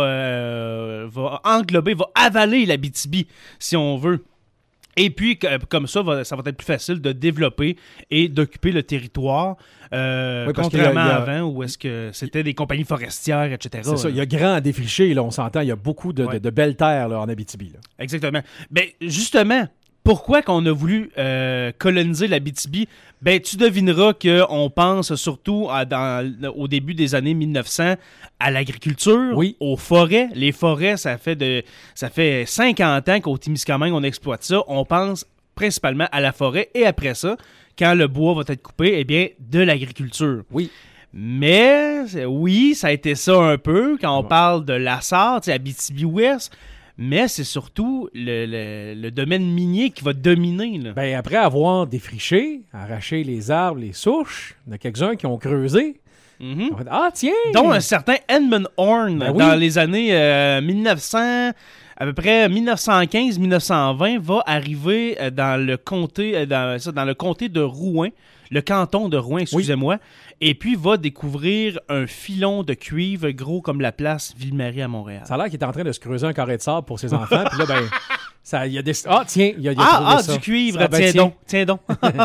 va englober, va avaler l'Abitibi, si on veut. Et puis, comme ça va être plus facile de développer et d'occuper le territoire, contrairement à avant, où est-ce que c'était des compagnies forestières, etc. C'est ça, il y a grand à défricher, là, on s'entend, il y a beaucoup de belles terres là, en Abitibi. Là. Exactement. Ben, justement, pourquoi qu'on a voulu coloniser l'Abitibi? Ben, tu devineras qu'on pense surtout au début des années 1900 à l'agriculture, oui, aux forêts. Les forêts, ça fait 50 ans qu'au Témiscamingue, on exploite ça. On pense principalement à la forêt et après ça, quand le bois va être coupé, eh bien, de l'agriculture. Oui. Mais, oui, ça a été ça un peu quand on parle de la Sarthe, Abitibi-Ouest. Mais c'est surtout le domaine minier qui va dominer. Là. Ben, après avoir défriché, arraché les arbres, les souches, il y en a quelques-uns qui ont creusé. Mm-hmm. On fait, ah, tiens! Dont un certain Edmund Horne, dans les années 1900, à peu près 1915-1920, va arriver dans le comté de Rouen, le canton de Rouen, excusez-moi, et puis va découvrir un filon de cuivre gros comme la place Ville-Marie à Montréal. Ça a l'air qu'il est en train de se creuser un carré de sable pour ses enfants, puis là, ben, il y a des... Ah, tiens, il a trouvé ça. Du cuivre, ça, tiens donc.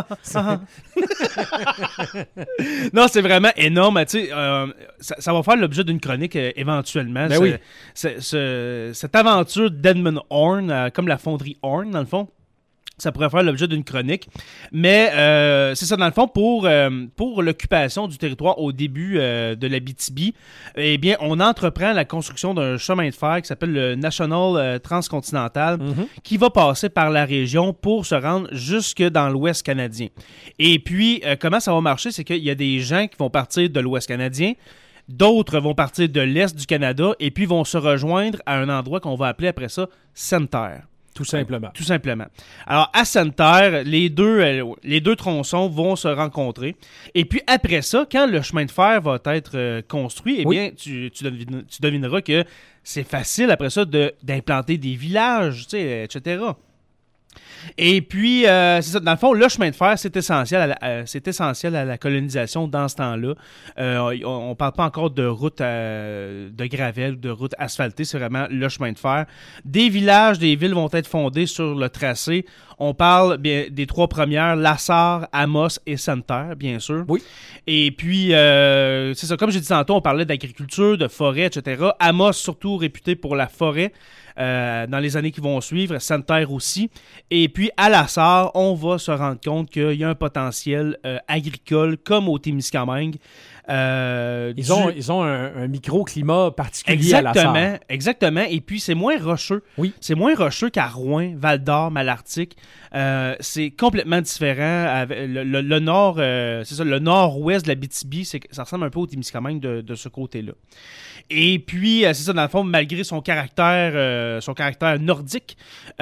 Non, c'est vraiment énorme. Tu sais, ça va faire l'objet d'une chronique éventuellement. Ben oui. Cette aventure d'Edmund Horne, comme la fonderie Horne, dans le fond, ça pourrait faire l'objet d'une chronique. Mais c'est ça, dans le fond, pour l'occupation du territoire au début de l'Abitibi, eh bien, on entreprend la construction d'un chemin de fer qui s'appelle le National Transcontinental, qui va passer par la région pour se rendre jusque dans l'Ouest canadien. Et puis, comment ça va marcher? C'est qu'il y a des gens qui vont partir de l'Ouest canadien, d'autres vont partir de l'Est du Canada, et puis vont se rejoindre à un endroit qu'on va appeler après ça Sainte-Terre. Tout simplement. Tout simplement. Alors, à Sainte-Terre, les deux tronçons vont se rencontrer. Et puis, après ça, quand le chemin de fer va être construit, eh bien, tu devineras que c'est facile, après ça, d'implanter des villages, tu sais, etc. Et puis, c'est ça, dans le fond, le chemin de fer, c'est essentiel à la colonisation dans ce temps-là. On ne parle pas encore de route de gravel, de route asphaltée, c'est vraiment le chemin de fer. Des villages, des villes vont être fondées sur le tracé. On parle bien, des 3 premières, La Sarre, Amos et Sainte-Terre, bien sûr. Oui. Et puis, c'est ça, comme j'ai dit tantôt, on parlait d'agriculture, de forêt, etc. Amos, surtout réputé pour la forêt. Dans les années qui vont suivre, Sainte-Terre aussi. Et puis, à La Sarre, on va se rendre compte qu'il y a un potentiel agricole, comme au Témiscamingue. Ils ont un microclimat particulier à la Sarre. Exactement. Et puis, c'est moins rocheux. Oui. C'est moins rocheux qu'à Rouyn, Val-d'Or, Malartic. C'est complètement différent. Le nord, c'est ça, le nord-ouest de l'Abitibi, ça ressemble un peu au Témiscamingue de ce côté-là. Et puis, c'est ça, dans le fond, malgré son caractère nordique,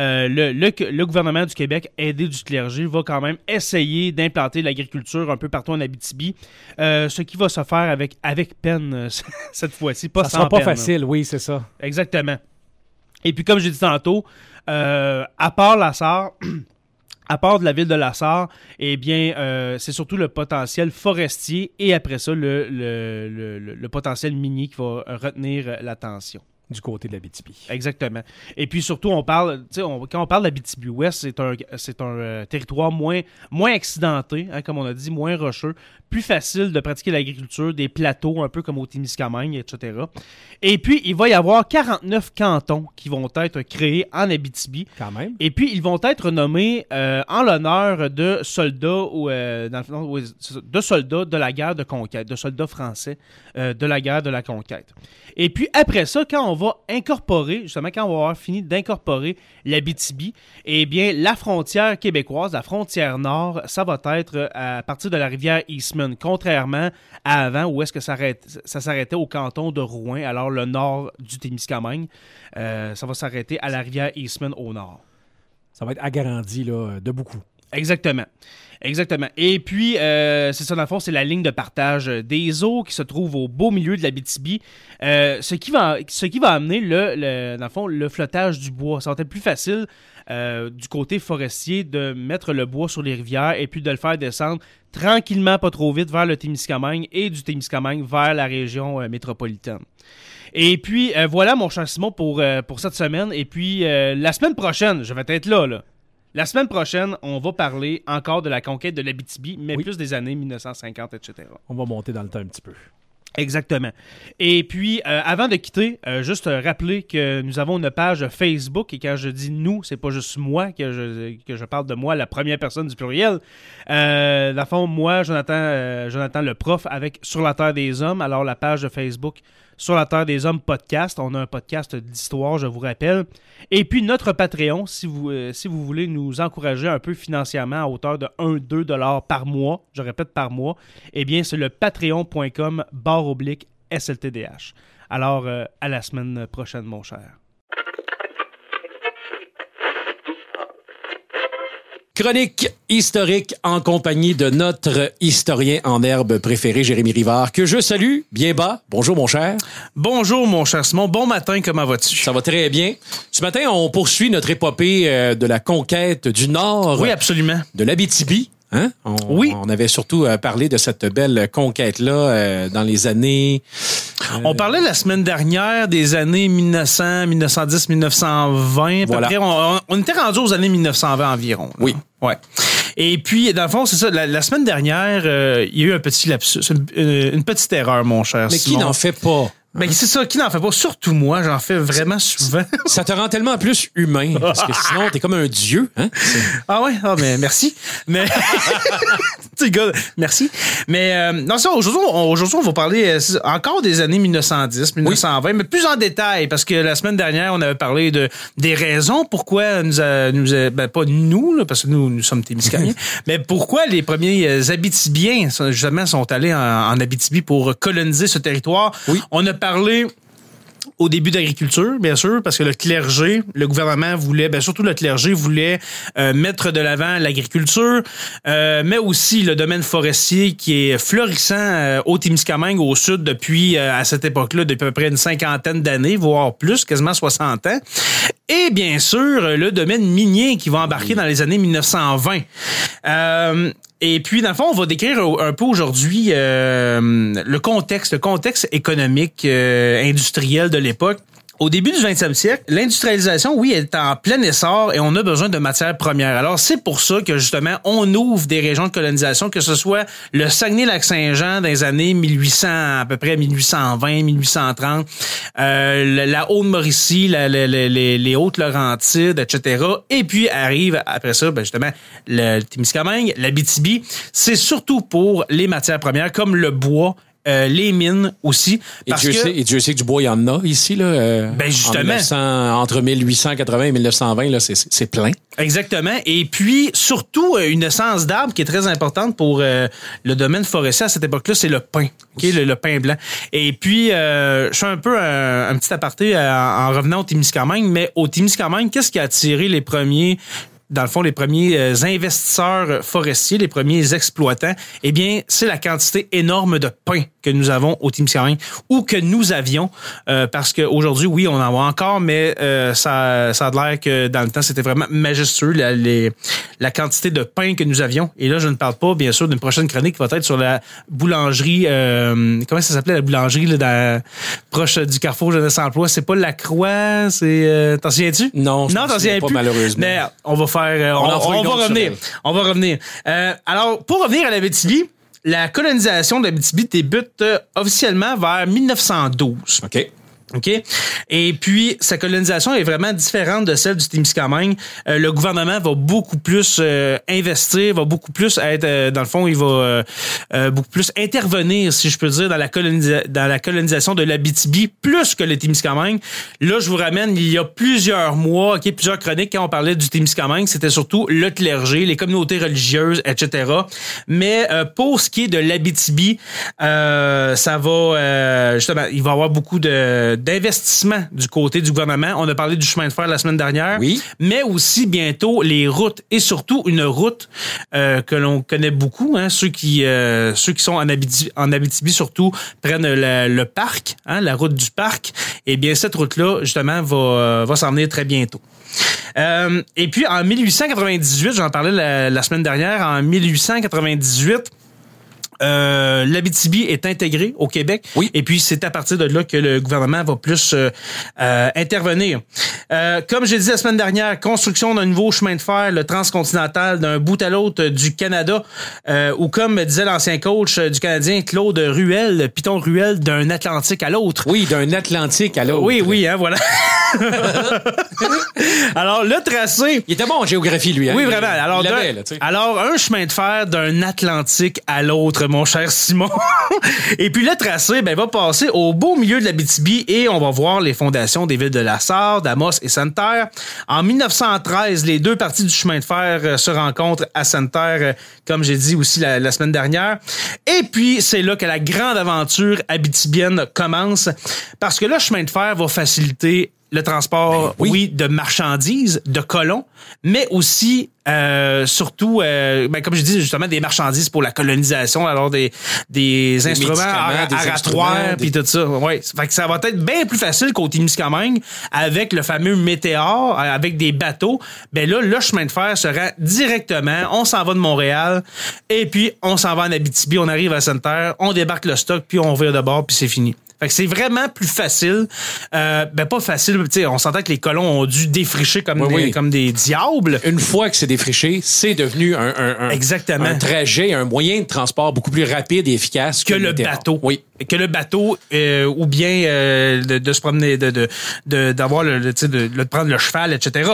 le gouvernement du Québec, aidé du clergé, va quand même essayer d'implanter l'agriculture un peu partout en Abitibi, ce qui va se faire avec peine cette fois-ci, pas sans peine. Ça sera pas facile, oui, c'est ça. Exactement. Et puis, comme j'ai dit tantôt, à part la Sarre... À part de la ville de la Sarre, eh bien, c'est surtout le potentiel forestier et après ça, le potentiel minier qui va retenir l'attention. Du côté de l'Abitibi. Exactement. Et puis surtout, quand on parle d'Abitibi-Ouest, c'est un territoire moins accidenté, hein, comme on a dit, moins rocheux, plus facile de pratiquer l'agriculture, des plateaux un peu comme au Témiscamingue, etc. Et puis, il va y avoir 49 cantons qui vont être créés en Abitibi. Quand même. Et puis, ils vont être nommés en l'honneur de soldats de soldats de la guerre de conquête, de soldats français de la guerre de la conquête. Et puis, après ça, quand on va incorporer, justement, quand on va avoir fini d'incorporer l'Abitibi, eh bien, la frontière québécoise, la frontière nord, ça va être à partir de la rivière Eastman, contrairement à avant, où est-ce que ça s'arrêtait au canton de Rouyn, alors le nord du Témiscamingue. Ça va s'arrêter à la rivière Eastman au nord. Ça va être agrandi là, de beaucoup. Exactement. Et puis, c'est ça, dans le fond, c'est la ligne de partage des eaux qui se trouve au beau milieu de l'Abitibi, ce qui va amener, dans le fond, le flottage du bois. Ça va être plus facile du côté forestier de mettre le bois sur les rivières et puis de le faire descendre tranquillement, pas trop vite, vers le Témiscamingue et du Témiscamingue vers la région métropolitaine. Et puis, voilà, mon cher Simon, pour cette semaine. Et puis, la semaine prochaine, je vais être là. La semaine prochaine, on va parler encore de la conquête de l'Abitibi, mais plus des années 1950, etc. On va monter dans le temps un petit peu. Exactement. Et puis, avant de quitter, juste rappeler que nous avons une page Facebook, et quand je dis « nous », c'est pas juste moi que je parle de moi, la première personne du pluriel. Dans le fond, moi, Jonathan le prof, avec « Sur la Terre des Hommes », alors la page de Facebook « Sur la Terre des Hommes podcast ». On a un podcast d'histoire, je vous rappelle. Et puis, notre Patreon, si vous voulez nous encourager un peu financièrement à hauteur de 1-2$ par mois, je répète par mois, eh bien, c'est le patreon.com/SLTDH. Alors, à la semaine prochaine, mon cher. Chronique historique en compagnie de notre historien en herbe préféré, Jérémy Rivard, que je salue bien bas. Bonjour, mon cher. Bonjour, mon cher Simon. Bon matin, comment vas-tu? Ça va très bien. Ce matin, on poursuit notre épopée de la conquête du Nord. Oui, absolument. De l'Abitibi. Hein? On avait surtout parlé de cette belle conquête-là dans les années... On parlait la semaine dernière des années 1900, 1910, 1920. Voilà. Près, on était rendu aux années 1920 environ. Là. Oui. Ouais. Et puis, dans le fond, c'est ça. La semaine dernière, il y a eu un petit lapsus, une petite erreur, mon cher Simon. Mais qui n'en fait pas? Ben, c'est ça, qui n'en fait pas? Surtout moi, j'en fais vraiment souvent. Ça te rend tellement plus humain, parce que sinon, t'es comme un dieu, hein? Ah ouais? Ah, mais merci. Mais, tu gars, merci. Mais, non, ça, aujourd'hui, on va parler encore des années 1910, 1920, mais plus en détail, parce que la semaine dernière, on avait parlé des raisons pourquoi pas nous, là, parce que nous sommes Témiscamingiens, mais pourquoi les premiers Abitibiens, justement, sont allés en Abitibi pour coloniser ce territoire. Oui. On a parlé au début d'agriculture, bien sûr, parce que le clergé, le gouvernement voulait, surtout le clergé voulait mettre de l'avant l'agriculture, mais aussi le domaine forestier qui est florissant au Témiscamingue, au sud, depuis, à cette époque-là, depuis à peu près une 50aine d'années, voire plus, quasiment 60 ans. Et bien sûr, le domaine minier qui va embarquer dans les années 1920. Et puis, dans le fond, on va décrire un peu aujourd'hui le contexte économique, industriel de l'époque. Au début du 20e siècle, l'industrialisation, oui, est en plein essor et on a besoin de matières premières. Alors, c'est pour ça que, justement, on ouvre des régions de colonisation, que ce soit le Saguenay-Lac-Saint-Jean dans les années 1800, à peu près 1820, 1830, la Haute-Mauricie, les Hautes-Laurentides, etc. Et puis, arrive, après ça, justement, le Témiscamingue, l'Abitibi. C'est surtout pour les matières premières, comme le bois les mines aussi. Et Dieu sait que du bois, il y en a ici, là. Justement. Entre 1880 et 1920, là, c'est plein. Exactement. Et puis, surtout, une essence d'arbre qui est très importante pour le domaine forestier à cette époque-là, c'est le pin. Okay? Le pin blanc. Et puis, je fais un peu un petit aparté en revenant au Témiscamingue, mais au Témiscamingue, qu'est-ce qui a attiré les premiers investisseurs forestiers, les premiers exploitants? Eh bien, c'est la quantité énorme de pin que nous avons au Témiscamingue ou que nous avions, parce qu'aujourd'hui, oui, on en voit encore, mais ça a l'air que dans le temps, c'était vraiment majestueux, la quantité de pain que nous avions. Et là, je ne parle pas, bien sûr, d'une prochaine chronique qui va être sur la boulangerie, comment ça s'appelait, la boulangerie là, proche du Carrefour Jeunesse Emploi? C'est pas La Croix, c'est... t'en souviens-tu? Non, t'en souviens pas, malheureusement. Mais on va faire... On va revenir. Alors, pour revenir à l'Abitibi, la colonisation de l'Abitibi débute officiellement vers 1912. OK? Et puis, sa colonisation est vraiment différente de celle du Témiscamingue. Le gouvernement va beaucoup plus investir, va beaucoup plus être, dans le fond, il va beaucoup plus intervenir, si je peux dire, dans la colonisation de l'Abitibi, plus que le Témiscamingue. Là, je vous ramène, il y a plusieurs mois, OK, plusieurs chroniques, quand on parlait du Témiscamingue, c'était surtout le clergé, les communautés religieuses, etc. Mais pour ce qui est de l'Abitibi, ça va, justement, il va y avoir beaucoup d'investissement du côté du gouvernement. On a parlé du chemin de fer la semaine dernière. Oui. Mais aussi bientôt les routes et surtout une route que l'on connaît beaucoup. Hein, ceux qui sont en Abitibi surtout prennent le parc, hein, la route du parc. Eh bien, cette route-là, justement, va s'en venir très bientôt. Et puis, en 1898, j'en parlais la semaine dernière, en 1898, l'Abitibi est intégrée au Québec. Oui. Et puis, c'est à partir de là que le gouvernement va plus intervenir. Comme j'ai dit la semaine dernière, construction d'un nouveau chemin de fer, le transcontinental, d'un bout à l'autre du Canada, ou comme disait l'ancien coach du Canadien, Claude Ruel, Piton Ruel, d'un Atlantique à l'autre. Oui, d'un Atlantique à l'autre. Oui, hein, voilà. Alors, le tracé... Il était bon en géographie, lui. Hein? Oui, vraiment. Alors, un chemin de fer d'un Atlantique à l'autre, mon cher Simon. Et puis, le tracé va passer au beau milieu de l'Abitibi et on va voir les fondations des villes de La Sarre, d'Amos et Sainte-Terre. En 1913, les deux parties du chemin de fer se rencontrent à Sainte-Terre, comme j'ai dit aussi la semaine dernière. Et puis, c'est là que la grande aventure abitibienne commence parce que le chemin de fer va faciliter le transport, oui, de marchandises, de colons, mais aussi, surtout, comme je dis, justement, des marchandises pour la colonisation, alors des instruments aratoires, puis tout ça. Ouais. Fait que ça va être bien plus facile qu'au Témiscamingue, avec le fameux météore, avec des bateaux. Ben là, le chemin de fer se rend directement, on s'en va de Montréal, et puis on s'en va en Abitibi, on arrive à Sainte-Terre, on débarque le stock, puis on vire de bord, puis c'est fini. Fait que c'est vraiment plus facile. Pas facile, tu sais, on s'entend que les colons ont dû défricher comme des diables. Une fois que c'est défriché, c'est devenu un trajet, un moyen de transport beaucoup plus rapide et efficace que le bateau. Oui. Que le bateau, ou bien de se promener, d'avoir de prendre le cheval, etc.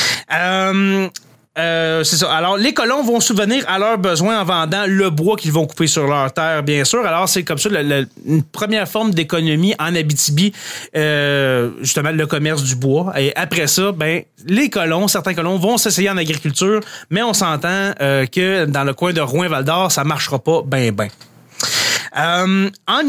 C'est ça. Alors, les colons vont subvenir à leurs besoins en vendant le bois qu'ils vont couper sur leur terre, bien sûr. Alors, c'est comme ça une première forme d'économie en Abitibi, justement, le commerce du bois. Et après ça, certains colons vont s'essayer en agriculture, mais on s'entend que dans le coin de Rouyn-Val-d'Or, ça marchera pas ben. En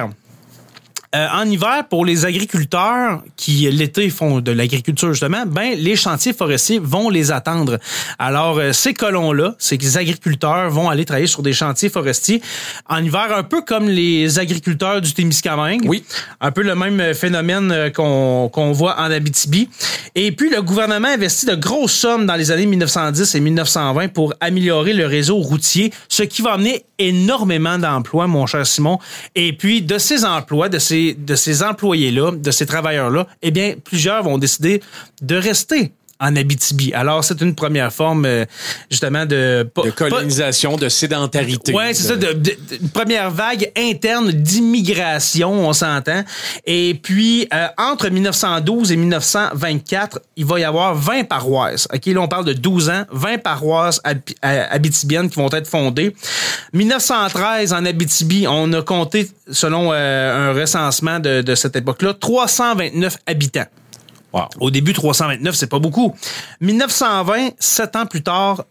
hiver, pour les agriculteurs qui, l'été, font de l'agriculture, justement, les chantiers forestiers vont les attendre. Alors, ces colons-là, ces agriculteurs vont aller travailler sur des chantiers forestiers en hiver, un peu comme les agriculteurs du Témiscamingue. Oui. Un peu le même phénomène qu'on voit en Abitibi. Et puis, le gouvernement investit de grosses sommes dans les années 1910 et 1920 pour améliorer le réseau routier, ce qui va amener énormément d'emplois, mon cher Simon. Et puis, de ces emplois, de ces employés-là, de ces travailleurs-là, eh bien, plusieurs vont décider de rester en Abitibi. Alors, c'est une première forme, justement, de colonisation, de sédentarité. Oui, c'est ça, une première vague interne d'immigration, on s'entend. Et puis, entre 1912 et 1924, il va y avoir 20 paroisses. OK, là, on parle de 12 ans, 20 paroisses abitibiennes qui vont être fondées. 1913, en Abitibi, on a compté, selon un recensement de cette époque-là, 329 habitants. Wow. Au début, 329, c'est pas beaucoup. 1920, 7 ans plus tard,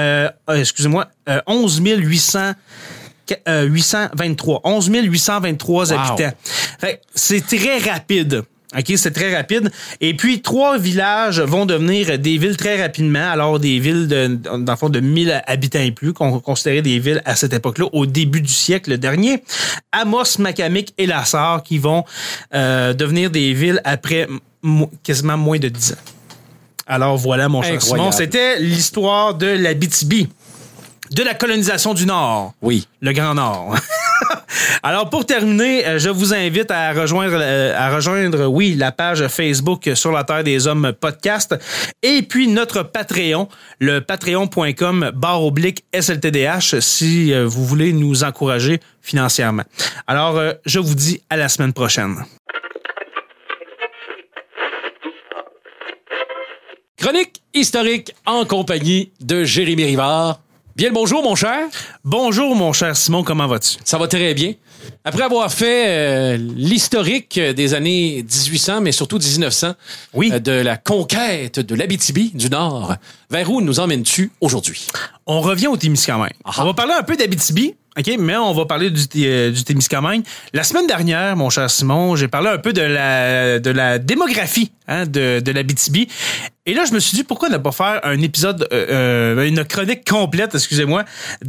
11 823 wow. habitants. Fait, c'est très rapide. OK, c'est très rapide. Et puis, 3 villages vont devenir des villes très rapidement. Alors, des villes dans le fond, de 1000 habitants et plus, qu'on considérait des villes à cette époque-là, au début du siècle dernier. Amos, Macamic et Lassar qui vont devenir des villes après quasiment moins de 10 ans. Alors, voilà, mon cher Simon, c'était l'histoire de l'Abitibi, de la colonisation du Nord. Oui. Le Grand Nord. Alors, pour terminer, je vous invite à rejoindre, la page Facebook Sur la Terre des Hommes podcast et puis notre Patreon, le patreon.com/SLTDH si vous voulez nous encourager financièrement. Alors, je vous dis à la semaine prochaine. Chronique historique en compagnie de Jérémy Rivard. Bien le bonjour, mon cher. Bonjour, mon cher Simon, comment vas-tu? Ça va très bien. Après avoir fait l'historique des années 1800, mais surtout 1900, de la conquête de l'Abitibi du Nord, vers où nous emmènes-tu aujourd'hui? On revient au Témiscamingue. On va parler un peu d'Abitibi, OK, mais on va parler du Témiscamingue. La semaine dernière, mon cher Simon, j'ai parlé un peu de la démographie de l'Abitibi. Et là, je me suis dit, pourquoi ne pas faire un épisode, une chronique complète, excusez-moi,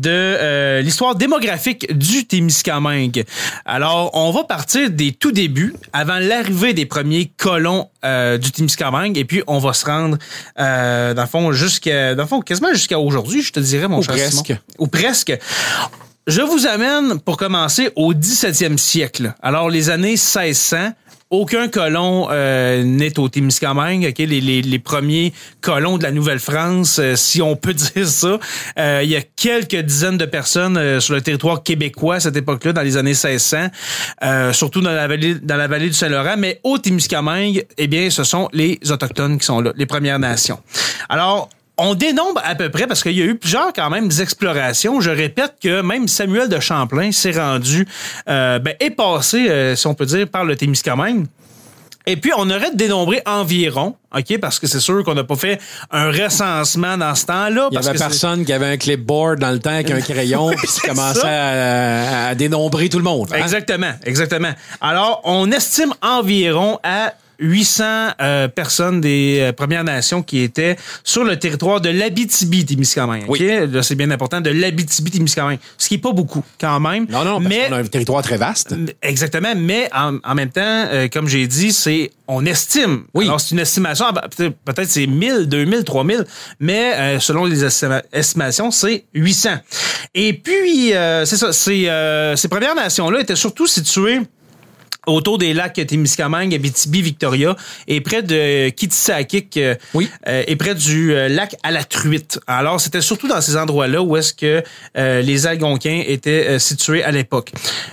de l'histoire démographique du Témiscamingue. Alors, on va partir des tout débuts, avant l'arrivée des premiers colons du Témiscamingue, et puis on va se rendre, dans le fond, quasiment jusqu'à aujourd'hui, je te dirais, mon cher Simon. Ou presque. Je vous amène, pour commencer, au 17e siècle. Alors, les années 1600, aucun colon n'est au Témiscamingue. Okay? Les premiers colons de la Nouvelle-France, si on peut dire ça. Il y a quelques dizaines de personnes sur le territoire québécois à cette époque-là, dans les années 1600, surtout dans la vallée du Saint-Laurent. Mais au Témiscamingue, eh bien, ce sont les Autochtones qui sont là, les Premières Nations. Alors, on dénombre à peu près, parce qu'il y a eu plusieurs quand même explorations. Je répète que même Samuel de Champlain s'est rendu, est passé, si on peut dire, par le Témiscamingue. Et puis, on aurait dénombré environ, OK, parce que c'est sûr qu'on n'a pas fait un recensement dans ce temps-là. Il y avait personne qui avait un clipboard dans le temps avec un crayon puis qui commençait à dénombrer tout le monde. Hein? Exactement. Alors, on estime environ à 800 personnes des Premières Nations qui étaient sur le territoire de l'Abitibi-Témiscamingue. Oui. Okay? Là, c'est bien important, de l'Abitibi-Témiscamingue. Ce qui est pas beaucoup, quand même. Non, mais parce qu'on a un territoire très vaste. Exactement, mais en même temps, comme j'ai dit, on estime. Oui. Alors, c'est une estimation, peut-être c'est 1000, 2000, 3000, mais selon les estimations, c'est 800. Et puis, c'est ça, ces Premières Nations-là étaient surtout situées autour des lacs Témiscamingue, Abitibi, Victoria, et près de Kitsakik, et près du lac à la Truite. Alors, c'était surtout dans ces endroits-là où est-ce que les Algonquins étaient situés à l'époque.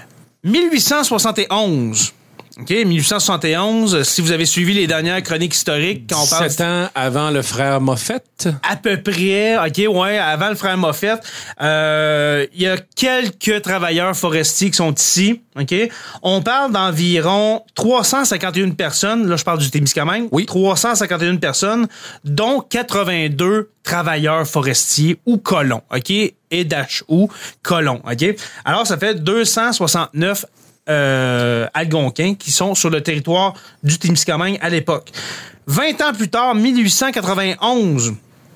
1871. OK, 1871, si vous avez suivi les dernières chroniques historiques, quand on parle 7 ans avant le frère Moffett. À peu près, OK, ouais, avant le frère Moffett. Il y a quelques travailleurs forestiers qui sont ici, OK? On parle d'environ 351 personnes, là je parle du Témiscamingue, 351 personnes, dont 82 travailleurs forestiers ou colons, OK? EDH ou colons, OK? Alors, ça fait 269 Algonquins qui sont sur le territoire du Témiscamingue à l'époque. 20 ans plus tard, 1891,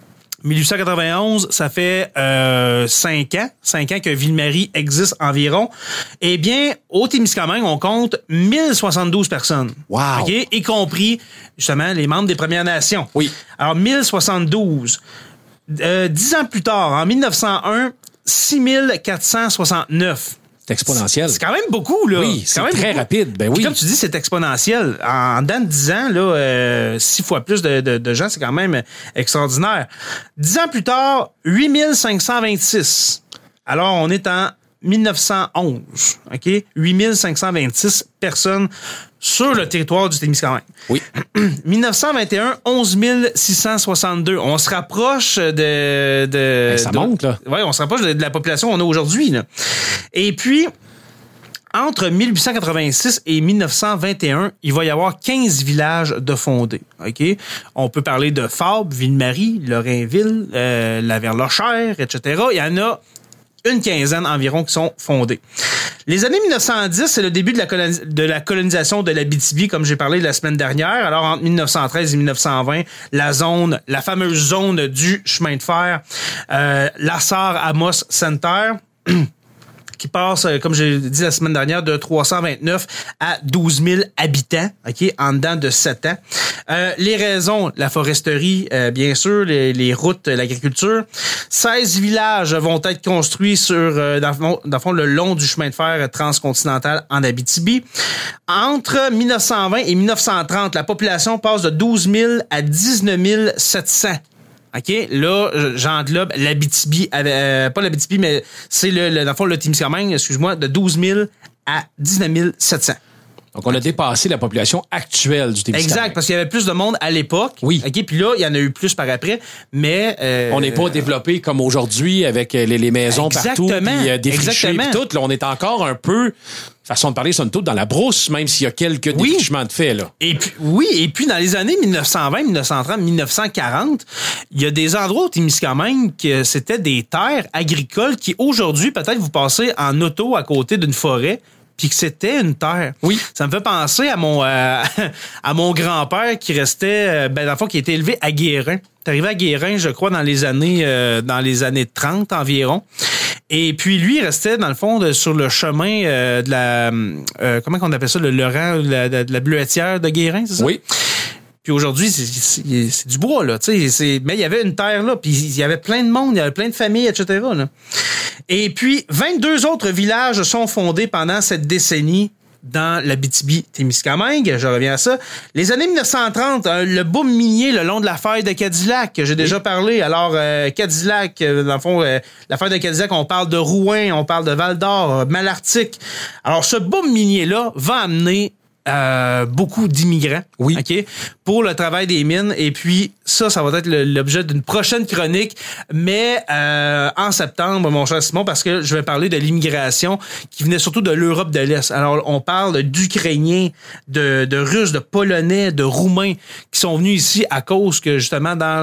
ça fait 5 ans que Ville-Marie existe environ. Eh bien, au Témiscamingue, on compte 1072 personnes. Wow! Okay? Y compris, justement, les membres des Premières Nations. Oui. Alors, 1072. 10 ans plus tard, en 1901, 6469. C'est exponentiel. C'est quand même beaucoup, là. Oui, c'est très rapide. Ben oui. Puis comme tu dis, c'est exponentiel. En dedans de 10 ans, là, 6 fois plus de gens, c'est quand même extraordinaire. 10 ans plus tard, 8526. Alors, on est en 1911, OK? 8526 personnes sur le territoire du Témiscamingue. Oui. 1921, 11 662. On se rapproche ça monte, là. Oui, on se rapproche de la population qu'on a aujourd'hui, là. Et puis, entre 1886 et 1921, il va y avoir 15 villages de fondés. OK? On peut parler de Fabre, Ville-Marie, Lorrainville, Lavernochère, etc. Il y en a une quinzaine environ qui sont fondés. Les années 1910, c'est le début de la colonisation de l'Abitibi, comme j'ai parlé la semaine dernière. Alors, entre 1913 et 1920, la fameuse zone du chemin de fer, Lassar-Amos Center, qui passe, comme j'ai dit la semaine dernière, de 329 à 12 000 habitants, OK, en dedans de 7 ans. Les raisons, la foresterie, bien sûr, les routes, l'agriculture. 16 villages vont être construits dans le fond, le long du chemin de fer transcontinental en Abitibi. Entre 1920 et 1930, la population passe de 12 000 à 19 700. OK, là, j'englobe l'Abitibi, pas l'Abitibi, mais c'est dans le fond, le Témiscamingue, excuse-moi, de 12 000 à 19 700. Donc, on a dépassé la population actuelle du Témiscamingue. Exact, parce qu'il y avait plus de monde à l'époque. Oui. OK, puis là, il y en a eu plus par après, mais... on n'est pas développé comme aujourd'hui avec les maisons partout, puis défrichées, puis tout. Là, on est encore un peu... façon de parler, somme toute, dans la brousse, même s'il y a quelques défrichements de fait, là. Et puis dans les années 1920, 1930, 1940, il y a des endroits au Témiscamingue que c'était des terres agricoles qui, aujourd'hui, peut-être vous passez en auto à côté d'une forêt, puis que c'était une terre. Oui. Ça me fait penser à mon grand-père qui restait, dans le fond, qui était élevé à Guérin. T'es arrivé à Guérin, je crois, dans les années 30 environ. Et puis, lui, il restait, dans le fond, sur le chemin de la... comment on appelle ça? Le rang de la bleuetière de Guérin, c'est ça? Oui. Puis aujourd'hui, c'est du bois, là. Mais il y avait une terre là, puis il y avait plein de monde, il y avait plein de familles, etc. Là. Et puis, 22 autres villages sont fondés pendant cette décennie dans l'Abitibi-Témiscamingue. Je reviens à ça. Les années 1930, le boom minier le long de la faille de Cadillac, que j'ai déjà parlé. Alors, Cadillac, dans le fond, la faille de Cadillac, on parle de Rouyn, on parle de Val-d'Or, Malartic. Alors, ce boom minier-là va amener beaucoup d'immigrants, oui, OK, pour le travail des mines. Et puis, ça va être l'objet d'une prochaine chronique, mais en septembre, mon cher Simon, parce que je vais parler de l'immigration qui venait surtout de l'Europe de l'Est. Alors, on parle d'Ukrainiens, de Russes, de Polonais, de Roumains qui sont venus ici à cause que, justement, dans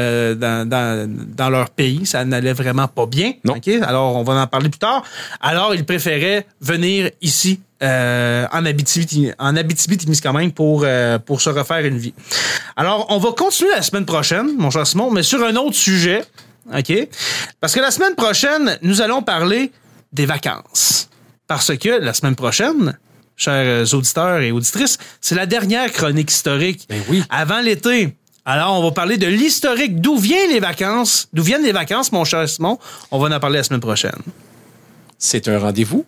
leur pays, ça n'allait vraiment pas bien. Non. OK? Alors, on va en parler plus tard. Alors, ils préféraient venir ici en Abitibi-Témiscamingue pour se refaire une vie. Alors, on va continuer la semaine prochaine, mon cher Simon, mais sur un autre sujet, OK? Parce que la semaine prochaine, nous allons parler des vacances. Parce que la semaine prochaine, chers auditeurs et auditrices, c'est la dernière chronique historique avant l'été. Alors, on va parler de l'historique. D'où viennent les vacances, mon cher Simon? On va en parler la semaine prochaine. C'est un rendez-vous.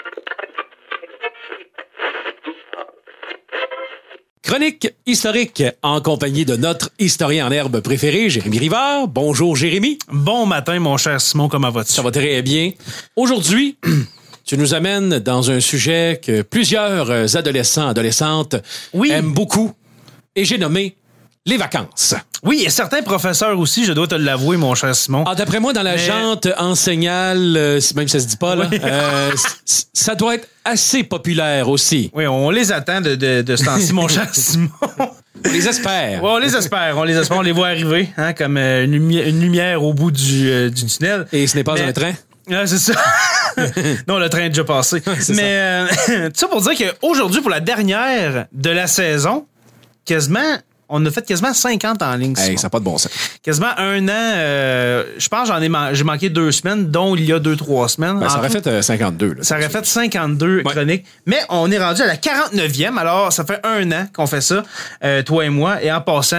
Chronique historique en compagnie de notre historien en herbe préféré, Jérémy Rivard. Bonjour, Jérémy. Bon matin, mon cher Simon. Comment vas-tu? Ça va très bien. Aujourd'hui, tu nous amènes dans un sujet que plusieurs adolescentes aiment beaucoup et j'ai nommé les vacances. Oui, et certains professeurs aussi, je dois te l'avouer, mon cher Simon. Ah, d'après moi, dans la jante enseignale, même ça se dit pas, là, ça doit être assez populaire aussi. Oui, on les attend de ce temps-ci, mon cher Simon. On les espère. Oui, on les espère, on les voit arriver, hein, comme une lumière au bout du tunnel. Et ce n'est pas un train? Ah, c'est ça. Non, le train est déjà passé. Mais tout ça pour dire qu'aujourd'hui, pour la dernière de la saison, quasiment On a fait quasiment 50 en ligne. Hey, ça n'a pas de bon sens. Quasiment un an. Je pense que j'ai manqué 2 semaines, dont il y a 2-3 semaines. Ça aurait fait 52. Là, ça aurait fait 52 chroniques. Mais on est rendu à la 49e. Alors, ça fait un an qu'on fait ça, toi et moi. Et en passant,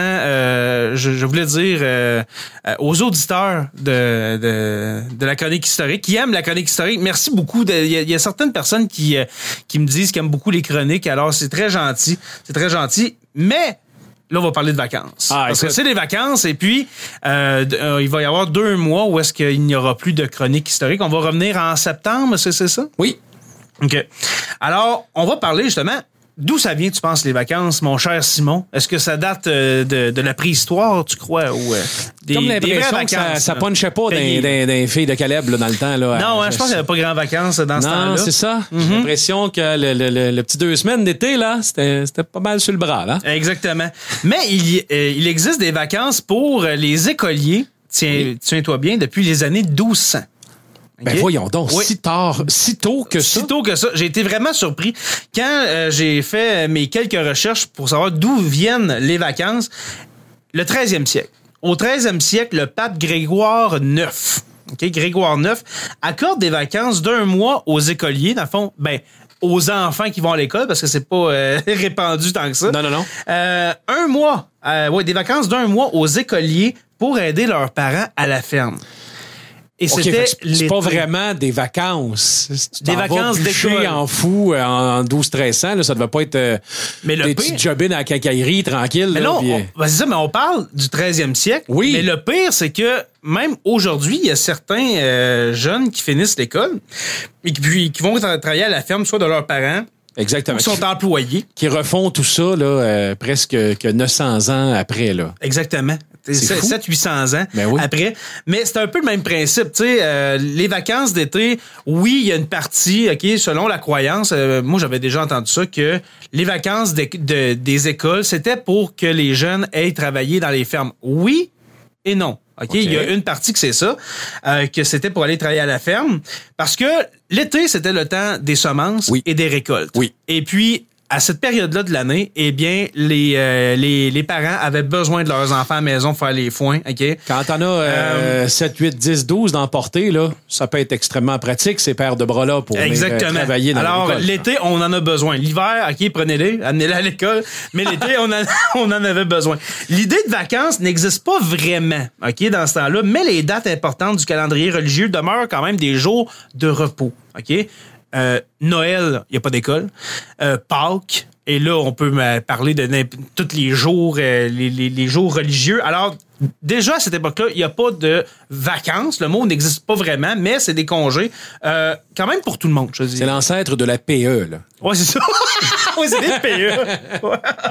je voulais dire aux auditeurs de la chronique historique, qui aiment la chronique historique, merci beaucoup. Il y a certaines personnes qui me disent qu'ils aiment beaucoup les chroniques. Alors, c'est très gentil. C'est très gentil. Mais là, on va parler de vacances. Parce que c'est les vacances et puis il va y avoir 2 mois où est-ce qu'il n'y aura plus de chronique historique. On va revenir en septembre, est-ce que c'est ça? Oui. OK. Alors, on va parler justement d'où ça vient, tu penses, les vacances, mon cher Simon? Est-ce que ça date de la préhistoire, tu crois? Ou, comme l'impression que ça punchait pas des filles de Caleb là, dans le temps. Là, non, je pense qu'il n'y avait pas grand vacances dans ce temps-là. Non, c'est ça. J'ai l'impression que le petit 2 semaines d'été, là, c'était pas mal sur le bras. Là. Exactement. Mais il existe des vacances pour les écoliers, tiens-toi bien, depuis les années 1200. Ben voyons donc, si tôt que ça. Si tôt que ça. J'ai été vraiment surpris. Quand j'ai fait mes quelques recherches pour savoir d'où viennent les vacances, le 13e siècle. Au 13e siècle, le pape Grégoire IX, Grégoire IX, accorde des vacances d'1 mois aux écoliers, dans le fond, aux enfants qui vont à l'école, parce que c'est pas répandu tant que ça. Non. 1 mois, des vacances d'1 mois aux écoliers pour aider leurs parents à la ferme. Et c'est pas vraiment des vacances. Des vacances d'école. En fou, en 12-13 ans, là, ça devait pas être mais des petits job-in à la quincaillerie, tranquille. Mais là, non, c'est ça, mais on parle du 13e siècle. Oui. Mais le pire, c'est que même aujourd'hui, il y a certains jeunes qui finissent l'école et qui vont travailler à la ferme, soit de leurs parents. Exactement. Qui sont employés. Qui refont tout ça là, presque que 900 ans après. Là. Exactement. 700-800 ans après. Mais c'est un peu le même principe. Tu sais, les vacances d'été, oui, il y a une partie, selon la croyance, moi j'avais déjà entendu ça, que les vacances des écoles, c'était pour que les jeunes aillent travailler dans les fermes. Oui et non. Okay. Il y a une partie que c'est ça, que c'était pour aller travailler à la ferme, parce que l'été, c'était le temps des semences et des récoltes. Oui. Et puis, à cette période-là de l'année, eh bien, les parents avaient besoin de leurs enfants à la maison pour faire les foins. Okay? Quand t'en as 7, 8, 10, 12 d'emporter, là, ça peut être extrêmement pratique, ces paires de bras-là, pour travailler dans Alors, l'école. L'été, on en a besoin. L'hiver, prenez-les, amenez-les à l'école. Mais l'été, on en avait besoin. L'idée de vacances n'existe pas vraiment, dans ce temps-là, mais les dates importantes du calendrier religieux demeurent quand même des jours de repos. Noël, il n'y a pas d'école. Pâques, et là, on peut parler de tous les jours, les jours religieux. Alors, déjà, à cette époque-là, il n'y a pas de vacances. Le mot n'existe pas vraiment, mais c'est des congés. Quand même pour tout le monde, je dis. C'est l'ancêtre de la PE, là. Oui, c'est ça. Oui, c'est des PE.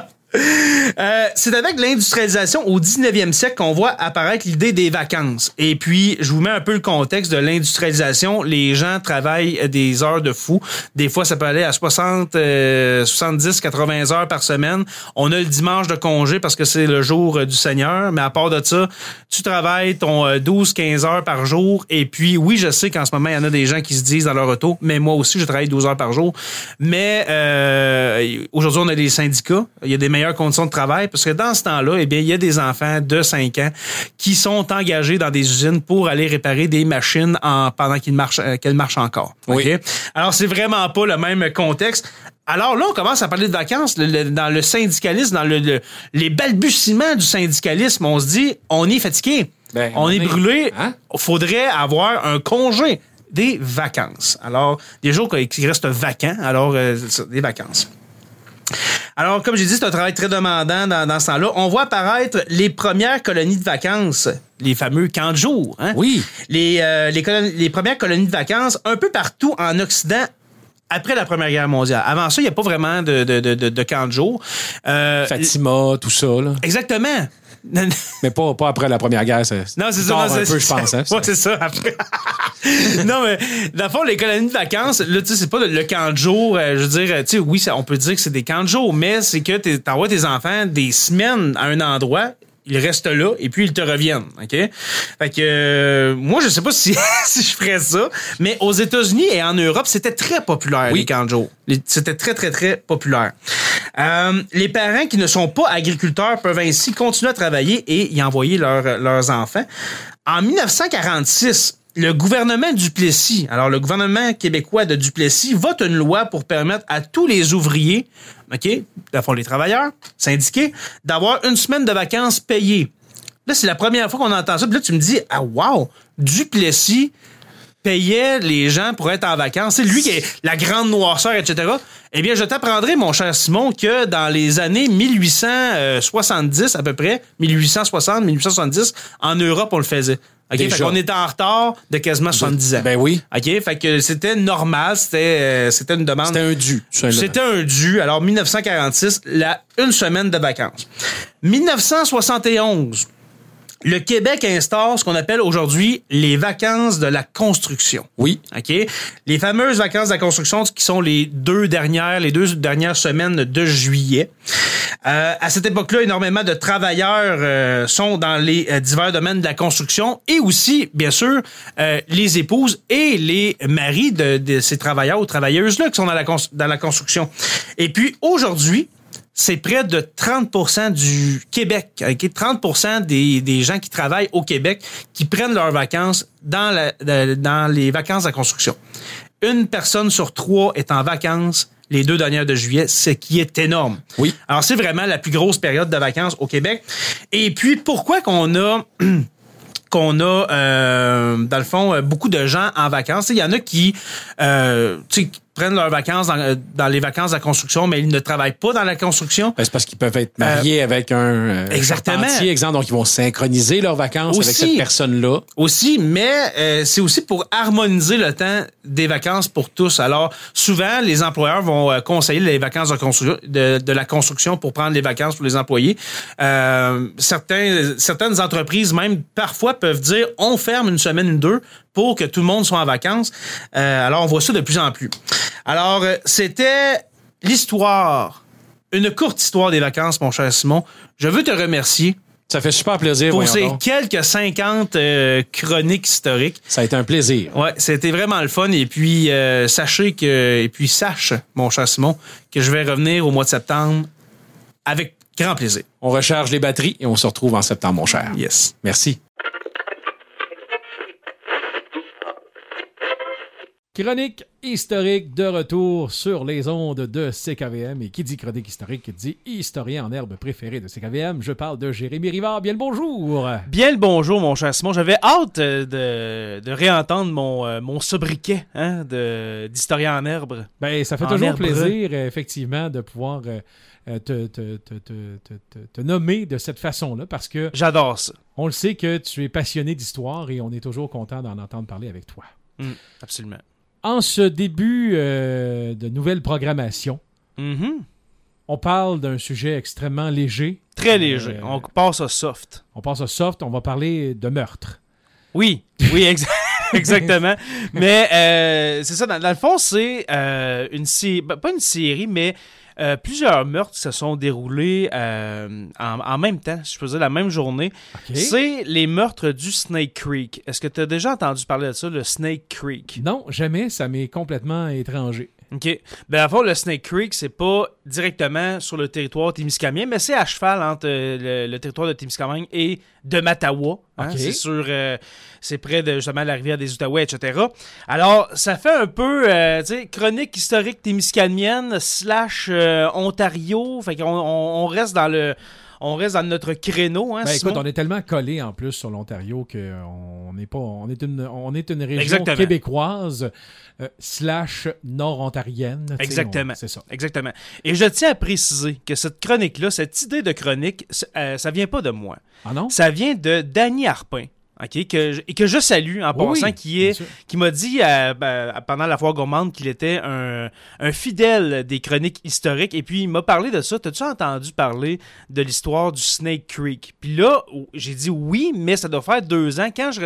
C'est avec l'industrialisation au 19e siècle qu'on voit apparaître l'idée des vacances. Et puis, je vous mets un peu le contexte de l'industrialisation. Les gens travaillent des heures de fou. Des fois, ça peut aller à 60, 70, 80 heures par semaine. On a le dimanche de congé parce que c'est le jour du Seigneur. Mais à part de ça, tu travailles ton 12, 15 heures par jour. Et puis, oui, je sais qu'en ce moment, il y en a des gens qui se disent dans leur auto, mais moi aussi, je travaille 12 heures par jour. Mais aujourd'hui, on a des syndicats. Il y a des meilleures conditions de travail parce que dans ce temps-là, eh bien, il y a des enfants de 5 ans qui sont engagés dans des usines pour aller réparer des machines pendant qu'elles marchent encore. Oui. Okay? Alors, c'est vraiment pas le même contexte. Alors là, on commence à parler de vacances dans le syndicalisme, dans les balbutiements du syndicalisme. On se dit, on est fatigué, on est brûlé, faudrait avoir un congé, des vacances. Alors, des jours qui restent vacants, alors des vacances. Alors, comme j'ai dit, c'est un travail très demandant dans ce temps-là. On voit apparaître les premières colonies de vacances, les fameux camps de jour. Oui. Les premières colonies de vacances un peu partout en Occident après la Première Guerre mondiale. Avant ça, il n'y a pas vraiment de camp de jour. Fatima, tout ça, là. Exactement. Mais pas après la Première Guerre. Non, c'est ça. Un peu, je pense. Ouais, c'est ça. Après. Non, mais dans le fond, les colonies de vacances, là, tu sais, c'est pas le camp de jour. Je veux dire, tu sais, oui, on peut dire que c'est des camps de jour, mais c'est que t'envoies tes enfants des semaines à un endroit. ils restent là et puis ils te reviennent. OK? Fait que moi, je sais pas si je ferais ça, mais aux États-Unis et en Europe, c'était très populaire, les camps de jour. C'était très, très, très populaire. Les parents qui ne sont pas agriculteurs peuvent ainsi continuer à travailler et y envoyer leurs enfants. En 1946, le gouvernement Duplessis, alors le gouvernement québécois de Duplessis, vote une loi pour permettre à tous les ouvriers, OK, d'avoir les travailleurs syndiqués, d'avoir une semaine de vacances payées. Là, c'est la première fois qu'on entend ça. Puis là, tu me dis, ah wow, Duplessis payait les gens pour être en vacances. C'est lui qui est la grande noirceur, etc. Eh bien, je t'apprendrai, mon cher Simon, que dans les années 1870 à peu près, 1860, 1870, en Europe, on le faisait. OK, fait qu'on était en retard de quasiment 70 ans. Ben oui. OK, fait que c'était normal, c'était une demande. C'était un dû. C'était un dû. Alors, 1946, une semaine de vacances. 1971, le Québec instaure ce qu'on appelle aujourd'hui les vacances de la construction. Oui. OK? Les fameuses vacances de la construction qui sont les deux dernières semaines de juillet. À cette époque-là, énormément de travailleurs sont dans les divers domaines de la construction et aussi, bien sûr, les épouses et les maris de ces travailleurs ou travailleuses-là qui sont dans la construction. Et puis, aujourd'hui, c'est près de 30% du Québec, okay? 30% des gens qui travaillent au Québec qui prennent leurs vacances dans les vacances de la construction. Une personne sur 3 est en vacances les 2 dernières de juillet, ce qui est énorme. Oui. Alors, c'est vraiment la plus grosse période de vacances au Québec. Et puis, pourquoi qu'on a dans le fond, beaucoup de gens en vacances. Il y en a qui prennent leurs vacances dans les vacances de la construction, mais ils ne travaillent pas dans la construction. Ben, c'est parce qu'ils peuvent être mariés avec un charpentier, exemple, donc ils vont synchroniser leurs vacances avec cette personne-là. Aussi, mais c'est aussi pour harmoniser le temps des vacances pour tous. Alors, souvent, les employeurs vont conseiller les vacances de la construction pour prendre les vacances pour les employés. Certaines entreprises, même, parfois, peuvent dire « on ferme une semaine ou 2 pour que tout le monde soit en vacances ». Alors, on voit ça de plus en plus. Alors, c'était l'histoire, une courte histoire des vacances, mon cher Simon. Je veux te remercier. Ça fait super plaisir. Pour ces quelques 50 chroniques historiques. Ça a été un plaisir. Ouais, c'était vraiment le fun. Et puis, sache, mon cher Simon, que je vais revenir au mois de septembre avec grand plaisir. On recharge les batteries et on se retrouve en septembre, mon cher. Yes. Merci. Chronique historique de retour sur les ondes de CKVM. Et qui dit chronique historique dit historien en herbe préféré de CKVM. Je parle de Jérémy Rivard. Bien le bonjour. Bien le bonjour, mon cher Simon. J'avais hâte de réentendre mon sobriquet d'historien en herbe. Ben, ça fait toujours plaisir, effectivement, de pouvoir te nommer de cette façon-là parce que... J'adore ça. On le sait que tu es passionné d'histoire et on est toujours content d'en entendre parler avec toi. Absolument. En ce début de nouvelle programmation, on parle d'un sujet extrêmement léger. Très léger. On passe au soft. On passe au soft. On va parler de meurtre. Oui, exactement. Mais c'est ça. Dans le fond, c'est une série, pas une série, mais plusieurs meurtres se sont déroulés en même temps, si je peux dire, la même journée. Okay. C'est les meurtres du Snake Creek. Est-ce que tu as déjà entendu parler de ça, le Snake Creek? Non, jamais. Ça m'est complètement étranger. OK. Ben, à la fois, le Snake Creek, c'est pas directement sur le territoire témiscamien, mais c'est à cheval entre le territoire de Témiscamingue et de Mattawa. Hein? Okay. C'est c'est près de justement la rivière des Outaouais, etc. Alors, ça fait un peu, chronique historique témiscamienne / Ontario. Fait qu'on reste dans notre créneau. Hein, écoute, on est tellement collés en plus sur l'Ontario qu'on est une région québécoise / nord-ontarienne. Exactement. C'est ça. Exactement. Et je tiens à préciser que cette chronique-là, cette idée de chronique, ça vient pas de moi. Ah non? Ça vient de Danny Harpin. Okay, que je salue en passant, qui m'a dit pendant la foire gourmande qu'il était un fidèle des chroniques historiques, et puis il m'a parlé de ça. T'as-tu entendu parler de l'histoire du Snake Creek? Puis là, j'ai dit oui, mais ça doit faire 2 ans. Quand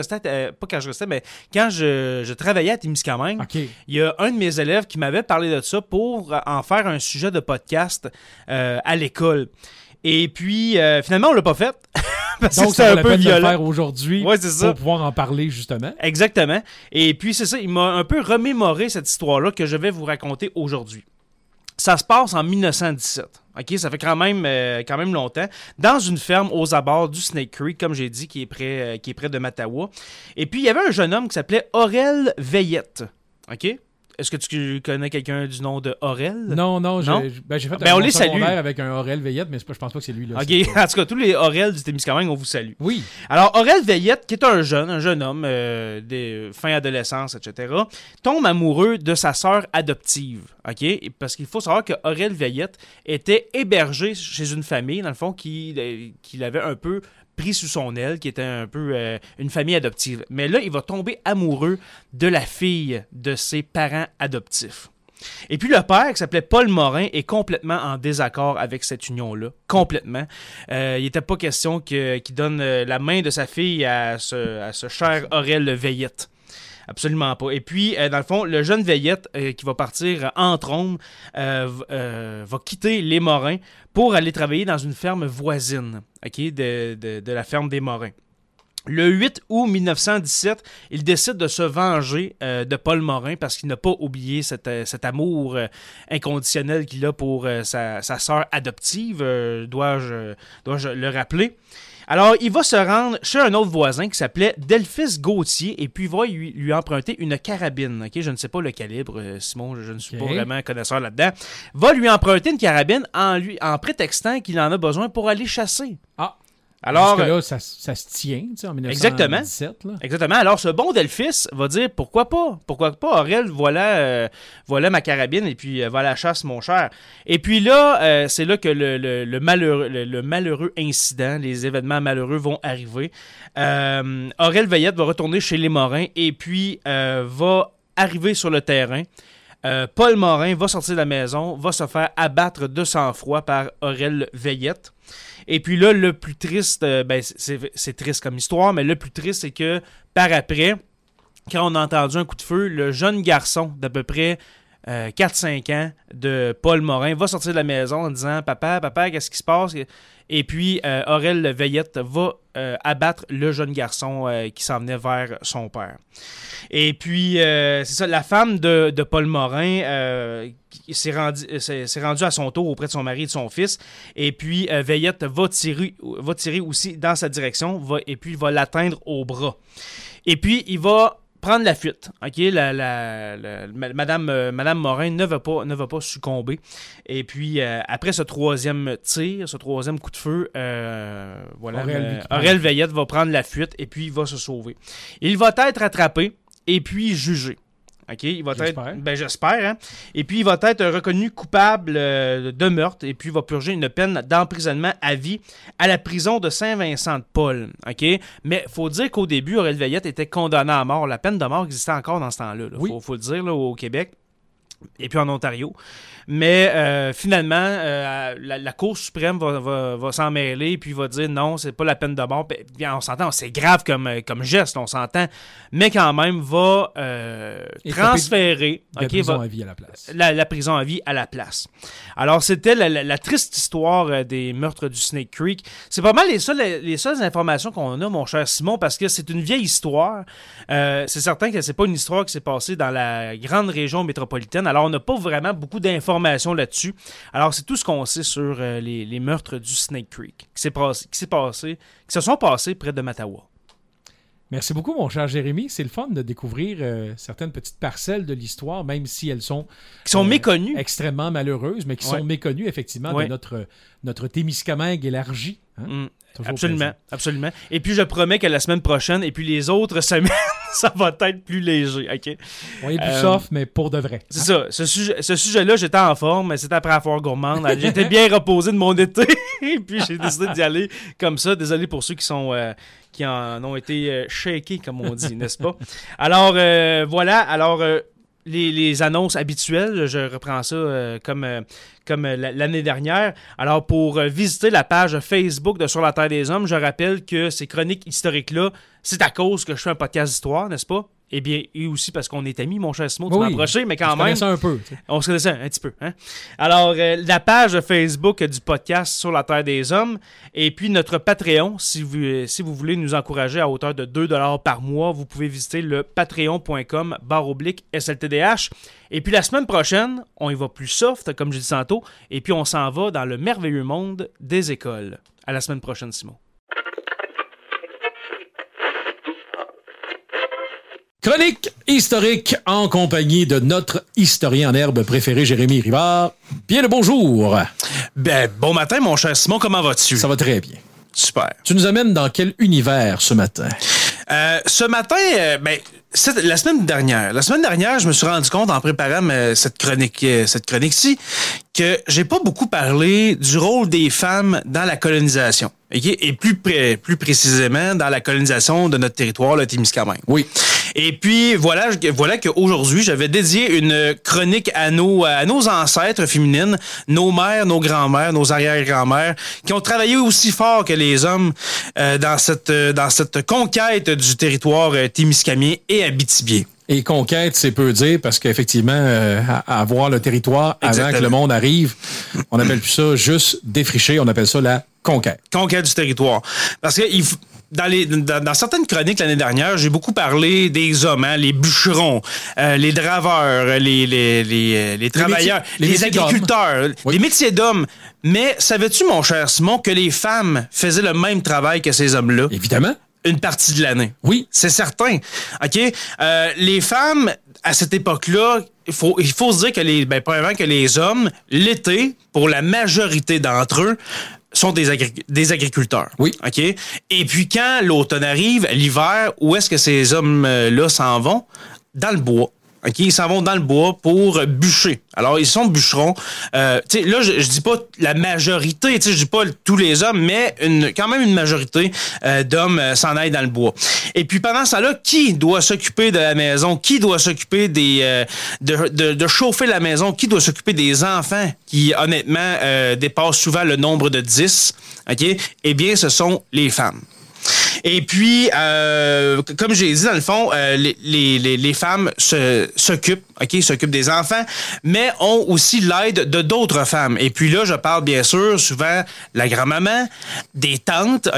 je travaillais à Témiscamingue, il y a un de mes élèves qui m'avait parlé de ça pour en faire un sujet de podcast à l'école. Et puis, finalement, on l'a pas fait. parce Donc, que c'est ça un vaut peu la peine de le violent. faire aujourd'hui Ouais, c'est ça. pour pouvoir en parler, justement. Exactement. Et puis, c'est ça, il m'a un peu remémoré cette histoire-là que je vais vous raconter aujourd'hui. Ça se passe en 1917. OK, ça fait quand même longtemps. Dans une ferme aux abords du Snake Creek, comme j'ai dit, qui est près de Mattawa. Et puis, il y avait un jeune homme qui s'appelait Aurel Veillette. OK? Est-ce que tu connais quelqu'un du nom de Aurel? Non, Non? j'ai fait On un les salue. secondaire avec un Aurel Veillette, mais je pense pas que c'est lui. Là, OK, en tout cas, tous les Aurel du Témiscamingue, on vous salue. Oui. Alors, Aurel Veillette, qui est un jeune homme, fin adolescence, etc., tombe amoureux de sa sœur adoptive, OK? Parce qu'il faut savoir que Aurel Veillette était hébergé chez une famille, dans le fond, qui l'avait un peu pris sous son aile, qui était un peu une famille adoptive. Mais là, il va tomber amoureux de la fille de ses parents adoptifs. Et puis le père, qui s'appelait Paul Morin, est complètement en désaccord avec cette union-là. Complètement. Il n'était pas question qu'il donne la main de sa fille à ce cher Aurel Veillette. Absolument pas. Et puis, dans le fond, le jeune Veillette, qui va partir en trombe, va quitter les Morins pour aller travailler dans une ferme voisine, OK, de la ferme des Morins. Le 8 août 1917, il décide de se venger de Paul Morin parce qu'il n'a pas oublié cet amour inconditionnel qu'il a pour sa sœur adoptive, dois-je le rappeler. Alors, il va se rendre chez un autre voisin qui s'appelait Delphis Gauthier et puis il va lui emprunter une carabine. Okay? Je ne sais pas le calibre, Simon, je ne suis pas vraiment connaisseur là-dedans. Va lui emprunter une carabine en prétextant qu'il en a besoin pour aller chasser. Ah! Alors, là, ça se tient, tu sais, en 1917. Là. Exactement. Alors, ce bon Delphis va dire, pourquoi pas, Aurel, voilà ma carabine, et puis va à la chasse, mon cher. Et puis là, c'est là que le malheureux incident, les événements malheureux vont arriver. Aurel Veillette va retourner chez les Morins, et puis va arriver sur le terrain. Paul Morin va sortir de la maison, va se faire abattre de sang-froid par Aurel Veillette. Et puis là, le plus triste, c'est triste comme histoire, mais le plus triste, c'est que par après, quand on a entendu un coup de feu, le jeune garçon d'à peu près 4-5 ans de Paul Morin va sortir de la maison en disant « Papa, qu'est-ce qui se passe? » Et puis, Aurel Veillette va abattre le jeune garçon qui s'en venait vers son père. Et puis, c'est ça, la femme de Paul Morin s'est rendue à son tour auprès de son mari et de son fils. Et puis, Veillette va tirer aussi dans sa direction et puis il va l'atteindre au bras. Et puis, il va prendre la fuite. OK? Madame Morin ne va pas succomber. Et puis, après ce troisième coup de feu, Aurel Veillette va prendre la fuite et puis il va se sauver. Il va être attrapé et puis jugé. OK? J'espère. Hein? Et puis, il va être reconnu coupable de meurtre et puis il va purger une peine d'emprisonnement à vie à la prison de Saint-Vincent-de-Paul. OK? Mais il faut dire qu'au début, Aurel Veillette était condamné à mort. La peine de mort existait encore dans ce temps-là. Oui. Faut le dire, là, au Québec et puis en Ontario. Mais finalement, la Cour suprême va s'en mêler puis va dire non, c'est pas la peine de mort. Bien, on s'entend, c'est grave comme geste, on s'entend, mais quand même va transférer la prison à vie à la place. La prison à vie à la place. Alors, c'était la triste histoire des meurtres du Snake Creek. C'est pas mal les seules informations qu'on a, mon cher Simon, parce que c'est une vieille histoire. C'est certain que c'est pas une histoire qui s'est passée dans la grande région métropolitaine. Alors, on n'a pas vraiment beaucoup d'informations là-dessus. Alors, c'est tout ce qu'on sait sur les meurtres du Snake Creek qui se sont passés près de Mattawa. Merci beaucoup, mon cher Jérémy. C'est le fun de découvrir certaines petites parcelles de l'histoire, même si elles sont... Qui sont méconnues. Extrêmement malheureuses, mais qui sont méconnues, effectivement, de notre Témiscamingue élargi. Hein? Absolument. Et puis, je promets que la semaine prochaine et puis les autres semaines, ça va être plus léger. OK? On est plus soft, mais pour de vrai. C'est ça. Ce sujet-là, j'étais en forme, mais c'était après la foire gourmande. J'étais bien reposé de mon été. Et puis, j'ai décidé d'y aller comme ça. Désolé pour ceux qui en ont été shakés, comme on dit, n'est-ce pas? Alors, voilà. Alors, les annonces habituelles, je reprends ça comme l'année dernière. Alors, pour visiter la page Facebook de Sur la Terre des Hommes, je rappelle que ces chroniques historiques-là, c'est à cause que je fais un podcast d'histoire, n'est-ce pas? Eh bien, et aussi parce qu'on est amis, mon cher Simon, tu m'as approché, mais quand même... Ça un peu. Tu sais. On se connaissait un petit peu. Hein? Alors, la page Facebook du podcast Sur la Terre des Hommes, et puis notre Patreon, si vous voulez nous encourager à hauteur de 2$ par mois, vous pouvez visiter le patreon.com/SLTDH. Et puis la semaine prochaine, on y va plus soft, comme j'ai dit tantôt, et puis on s'en va dans le merveilleux monde des écoles. À la semaine prochaine, Simon. Chronique historique en compagnie de notre historien en herbe préféré, Jérémy Rivard. Bien le bonjour. Ben, bon matin, mon cher Simon, comment vas-tu? Ça va très bien. Super. Tu nous amènes dans quel univers ce matin? Ce matin, la semaine dernière, je me suis rendu compte en préparant cette chronique-ci que j'ai pas beaucoup parlé du rôle des femmes dans la colonisation. Okay? Et plus précisément dans la colonisation de notre territoire, le Témiscamingue. Oui. Et puis voilà qu'aujourd'hui, j'avais dédié une chronique à nos ancêtres féminines, nos mères, nos grands-mères, nos arrière-grands-mères, qui ont travaillé aussi fort que les hommes dans cette conquête du territoire témiscamien et abitibien. Et conquête, c'est peu dire, parce qu'effectivement, avoir le territoire avant que le monde arrive, on appelle plus ça juste défricher, on appelle ça la conquête. Conquête du territoire. Parce que dans certaines chroniques l'année dernière, j'ai beaucoup parlé des hommes, hein, les bûcherons, les draveurs, les travailleurs, les agriculteurs, les métiers d'hommes. Mais savais-tu, mon cher Simon, que les femmes faisaient le même travail que ces hommes-là? Évidemment. Une partie de l'année. Oui. C'est certain. OK? Les femmes, à cette époque-là, il faut se dire que premièrement que les hommes, l'été, pour la majorité d'entre eux, sont des agriculteurs. Oui. OK? Et puis, quand l'automne arrive, l'hiver, où est-ce que ces hommes-là s'en vont? Dans le bois. OK, ils s'en vont dans le bois pour bûcher. Alors, ils sont bûcherons. Là, je dis pas la majorité, je dis pas tous les hommes, mais quand même une majorité d'hommes s'en aillent dans le bois. Et puis, pendant ça là, qui doit s'occuper de la maison? Qui doit s'occuper de chauffer la maison? Qui doit s'occuper des enfants qui, honnêtement, dépassent souvent le nombre de 10? OK? Eh bien, ce sont les femmes. Et puis, comme j'ai dit, dans le fond, les femmes s'occupent des enfants, mais ont aussi l'aide de d'autres femmes. Et puis là, je parle bien sûr souvent de la grand-maman, des tantes,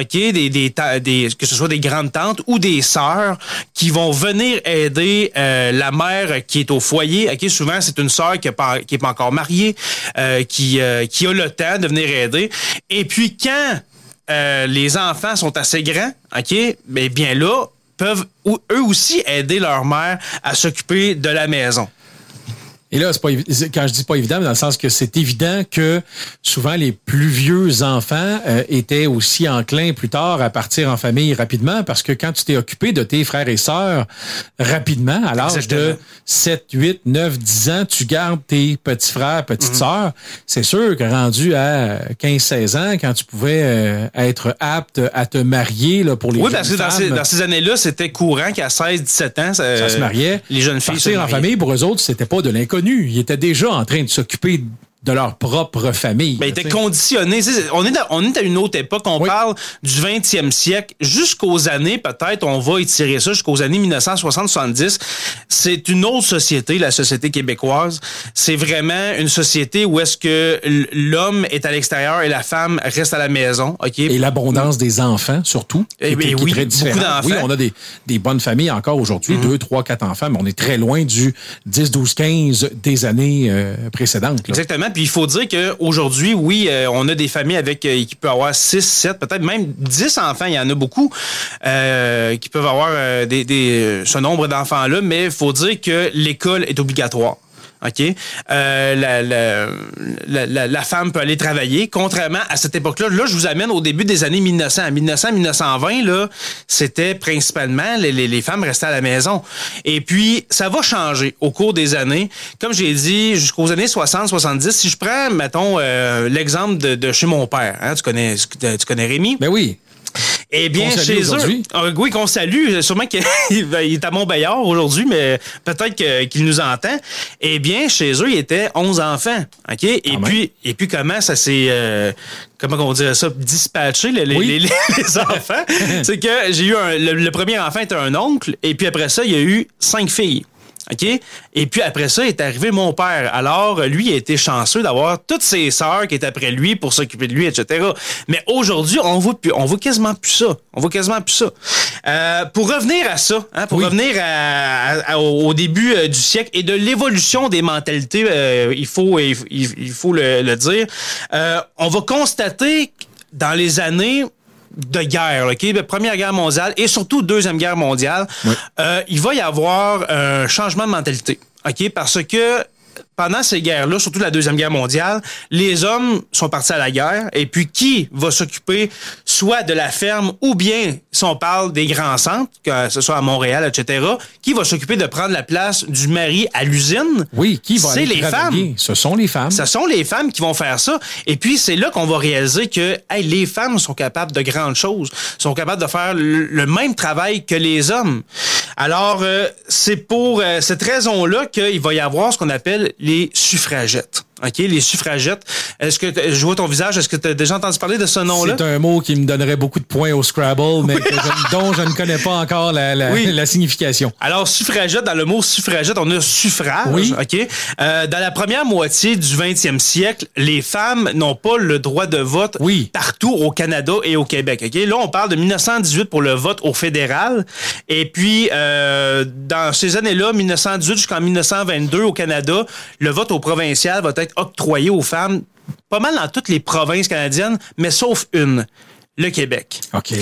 que ce soit des grandes tantes ou des sœurs qui vont venir aider la mère qui est au foyer. OK, souvent, c'est une sœur qui est pas encore mariée, qui a le temps de venir aider. Et puis, quand les enfants sont assez grands, OK, bien là, peuvent eux aussi aider leur mère à s'occuper de la maison. Et là, quand je dis pas évident, dans le sens que c'est évident que souvent les plus vieux enfants étaient aussi enclins plus tard à partir en famille rapidement, parce que quand tu t'es occupé de tes frères et sœurs rapidement, à l'âge de 7, 8, 9, 10 ans, tu gardes tes petits frères, petites sœurs. C'est sûr que rendu à 15, 16 ans, quand tu pouvais être apte à te marier là, pour les jeunes femmes... Oui, parce que dans ces années-là, c'était courant qu'à 16, 17 ans, ça se mariait. Les jeunes filles partir en famille, pour eux autres, c'était pas de l'inconnu. Ils étaient déjà en train de s'occuper de leur propre famille. Ils étaient conditionnés. On est à une autre époque. On parle du 20e siècle jusqu'aux années, peut-être, on va étirer ça jusqu'aux années 1960-70. C'est une autre société, la société québécoise. C'est vraiment une société où est-ce que l'homme est à l'extérieur et la femme reste à la maison. Okay? Et l'abondance des enfants, surtout, qui est très différente. Oui, on a des bonnes familles encore aujourd'hui, 2, 3, 4 enfants, mais on est très loin du 10, 12, 15 des années précédentes. Là. Exactement. Puis il faut dire qu'aujourd'hui, oui, on a des familles avec qui peuvent avoir 6, 7, peut-être même 10 enfants. Il y en a beaucoup qui peuvent avoir ce nombre d'enfants-là, mais il faut dire que l'école est obligatoire. OK? La femme peut aller travailler. Contrairement à cette époque-là, là, je vous amène au début des années 1900. À 1900-1920, là, c'était principalement les femmes restaient à la maison. Et puis, ça va changer au cours des années. Comme j'ai dit, jusqu'aux années 60-70, si je prends, mettons, l'exemple de chez mon père. Hein, tu connais Rémi? Ben oui. Eh bien, Qu'on salue chez aujourd'hui. eux, oui, qu'on salue, sûrement qu'il est à Montbéliard aujourd'hui, mais peut-être qu'il nous entend. Eh bien, chez eux, il était 11 enfants, OK? Et puis comment ça s'est... comment on dirait ça, dispatcher les enfants. C'est que j'ai eu le premier enfant était un oncle, et puis après ça, il y a eu 5 filles. OK? Et puis après ça, est arrivé mon père. Alors, lui, il a été chanceux d'avoir toutes ses sœurs qui étaient après lui pour s'occuper de lui, etc. Mais aujourd'hui, on voit quasiment plus ça. Pour revenir à ça, revenir au début du siècle et de l'évolution des mentalités, il faut le dire, on va constater dans les années de guerre, OK? Première guerre mondiale et surtout Deuxième guerre mondiale, il va y avoir un changement de mentalité, OK? Parce que pendant ces guerres-là, surtout la Deuxième Guerre mondiale, les hommes sont partis à la guerre. Et puis, qui va s'occuper soit de la ferme ou bien, si on parle des grands centres, que ce soit à Montréal, etc., qui va s'occuper de prendre la place du mari à l'usine? Oui, qui va C'est aller les travailler? femmes. Ce sont les femmes. Ce sont les femmes qui vont faire ça. Et puis, c'est là qu'on va réaliser que les femmes sont capables de grandes choses, sont capables de faire le même travail que les hommes. Alors, c'est pour cette raison-là qu'il va y avoir ce qu'on appelle les suffragettes. OK, les suffragettes. Est-ce que je vois ton visage, est-ce que tu as déjà entendu parler de ce nom-là? C'est un mot qui me donnerait beaucoup de points au Scrabble, mais dont je ne connais pas encore la signification. Alors, suffragette, dans le mot suffragette, on a suffrage. Oui. OK? Dans la première moitié du 20e siècle, les femmes n'ont pas le droit de vote partout au Canada et au Québec. OK? Là, on parle de 1918 pour le vote au fédéral. Et puis, dans ces années-là, 1918 jusqu'en 1922 au Canada, le vote au provincial va être octroyé aux femmes pas mal dans toutes les provinces canadiennes, mais sauf une, le Québec. OK.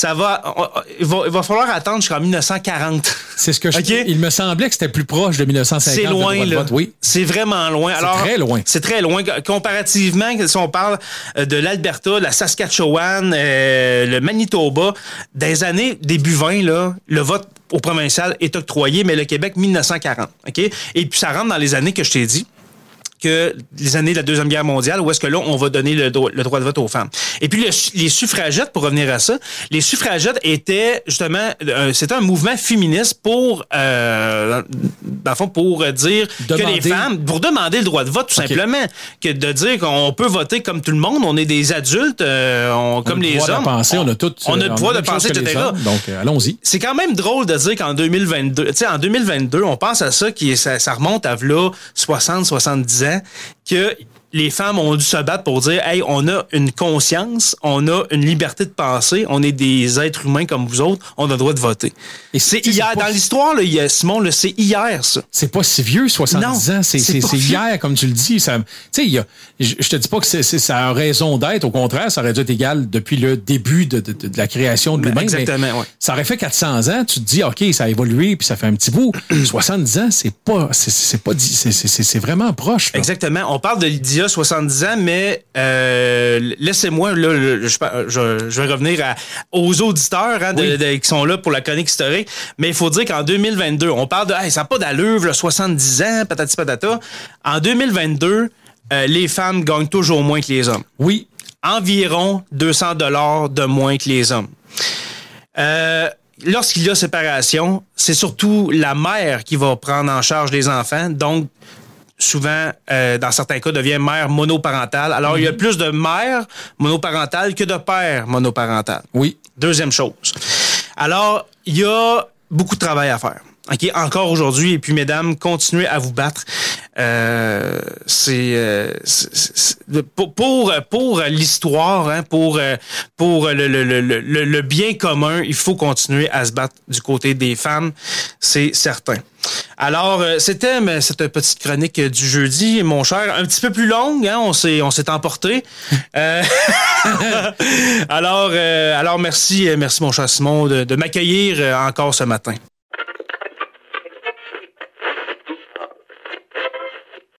Il va falloir attendre jusqu'en 1940. C'est ce que il me semblait que c'était plus proche de 1950. C'est loin, là. Vote, oui. C'est vraiment loin. Alors, très loin. C'est très loin. Comparativement, si on parle de l'Alberta, la Saskatchewan, le Manitoba, des années début 20, là, le vote au provincial est octroyé, mais le Québec, 1940. OK? Et puis, ça rentre dans les années que je t'ai dit, que les années de la Deuxième Guerre mondiale, où est-ce que là, on va donner le droit de vote aux femmes. Et puis, les suffragettes, pour revenir à ça, les suffragettes étaient, justement, c'était un mouvement féministe pour, dans le fond, pour dire que les femmes, pour demander le droit de vote, tout simplement, que de dire qu'on peut voter comme tout le monde, on est des adultes, comme les hommes. On a le pouvoir de penser, etc. Donc, allons-y. C'est quand même drôle de dire qu'en 2022, tu sais, en 2022, on pense à ça, ça remonte à là 60, 70 ans, que les femmes ont dû se battre pour dire « Hey, on a une conscience, on a une liberté de penser, on est des êtres humains comme vous autres, on a le droit de voter. » Et c'est hier, dans l'histoire, là, Simon, là, c'est hier, ça. C'est pas si vieux, 70 ans, c'est hier, comme tu le dis. Tu sais, je te dis pas que ça a raison d'être, au contraire, ça aurait dû être égal depuis le début de la création de l'humain. Exactement, oui. Ça aurait fait 400 ans, tu te dis, OK, ça a évolué, puis ça fait un petit bout. 70 ans, c'est vraiment proche, là. Exactement. On parle d'il y a 70 ans, mais laissez-moi, là, je vais revenir aux auditeurs qui sont là pour la chronique historique, mais il faut dire qu'en 2022, on parle de ça n'a pas d'allure, là, 70 ans, patati patata. En 2022, les femmes gagnent toujours moins que les hommes. Oui. Environ 200 $ de moins que les hommes. Lorsqu'il y a séparation, c'est surtout la mère qui va prendre en charge les enfants, donc souvent, dans certains cas, devient mère monoparentale. Alors, il y a plus de mères monoparentales que de pères monoparentales. Oui. Deuxième chose. Alors, il y a beaucoup de travail à faire. OK, encore aujourd'hui, et puis mesdames, continuez à vous battre. Pour l'histoire, pour le bien commun, il faut continuer à se battre du côté des femmes, c'est certain. Alors, c'était cette petite chronique du jeudi, mon cher, un petit peu plus longue, hein, on s'est emporté. Alors merci mon cher Simon de m'accueillir encore ce matin.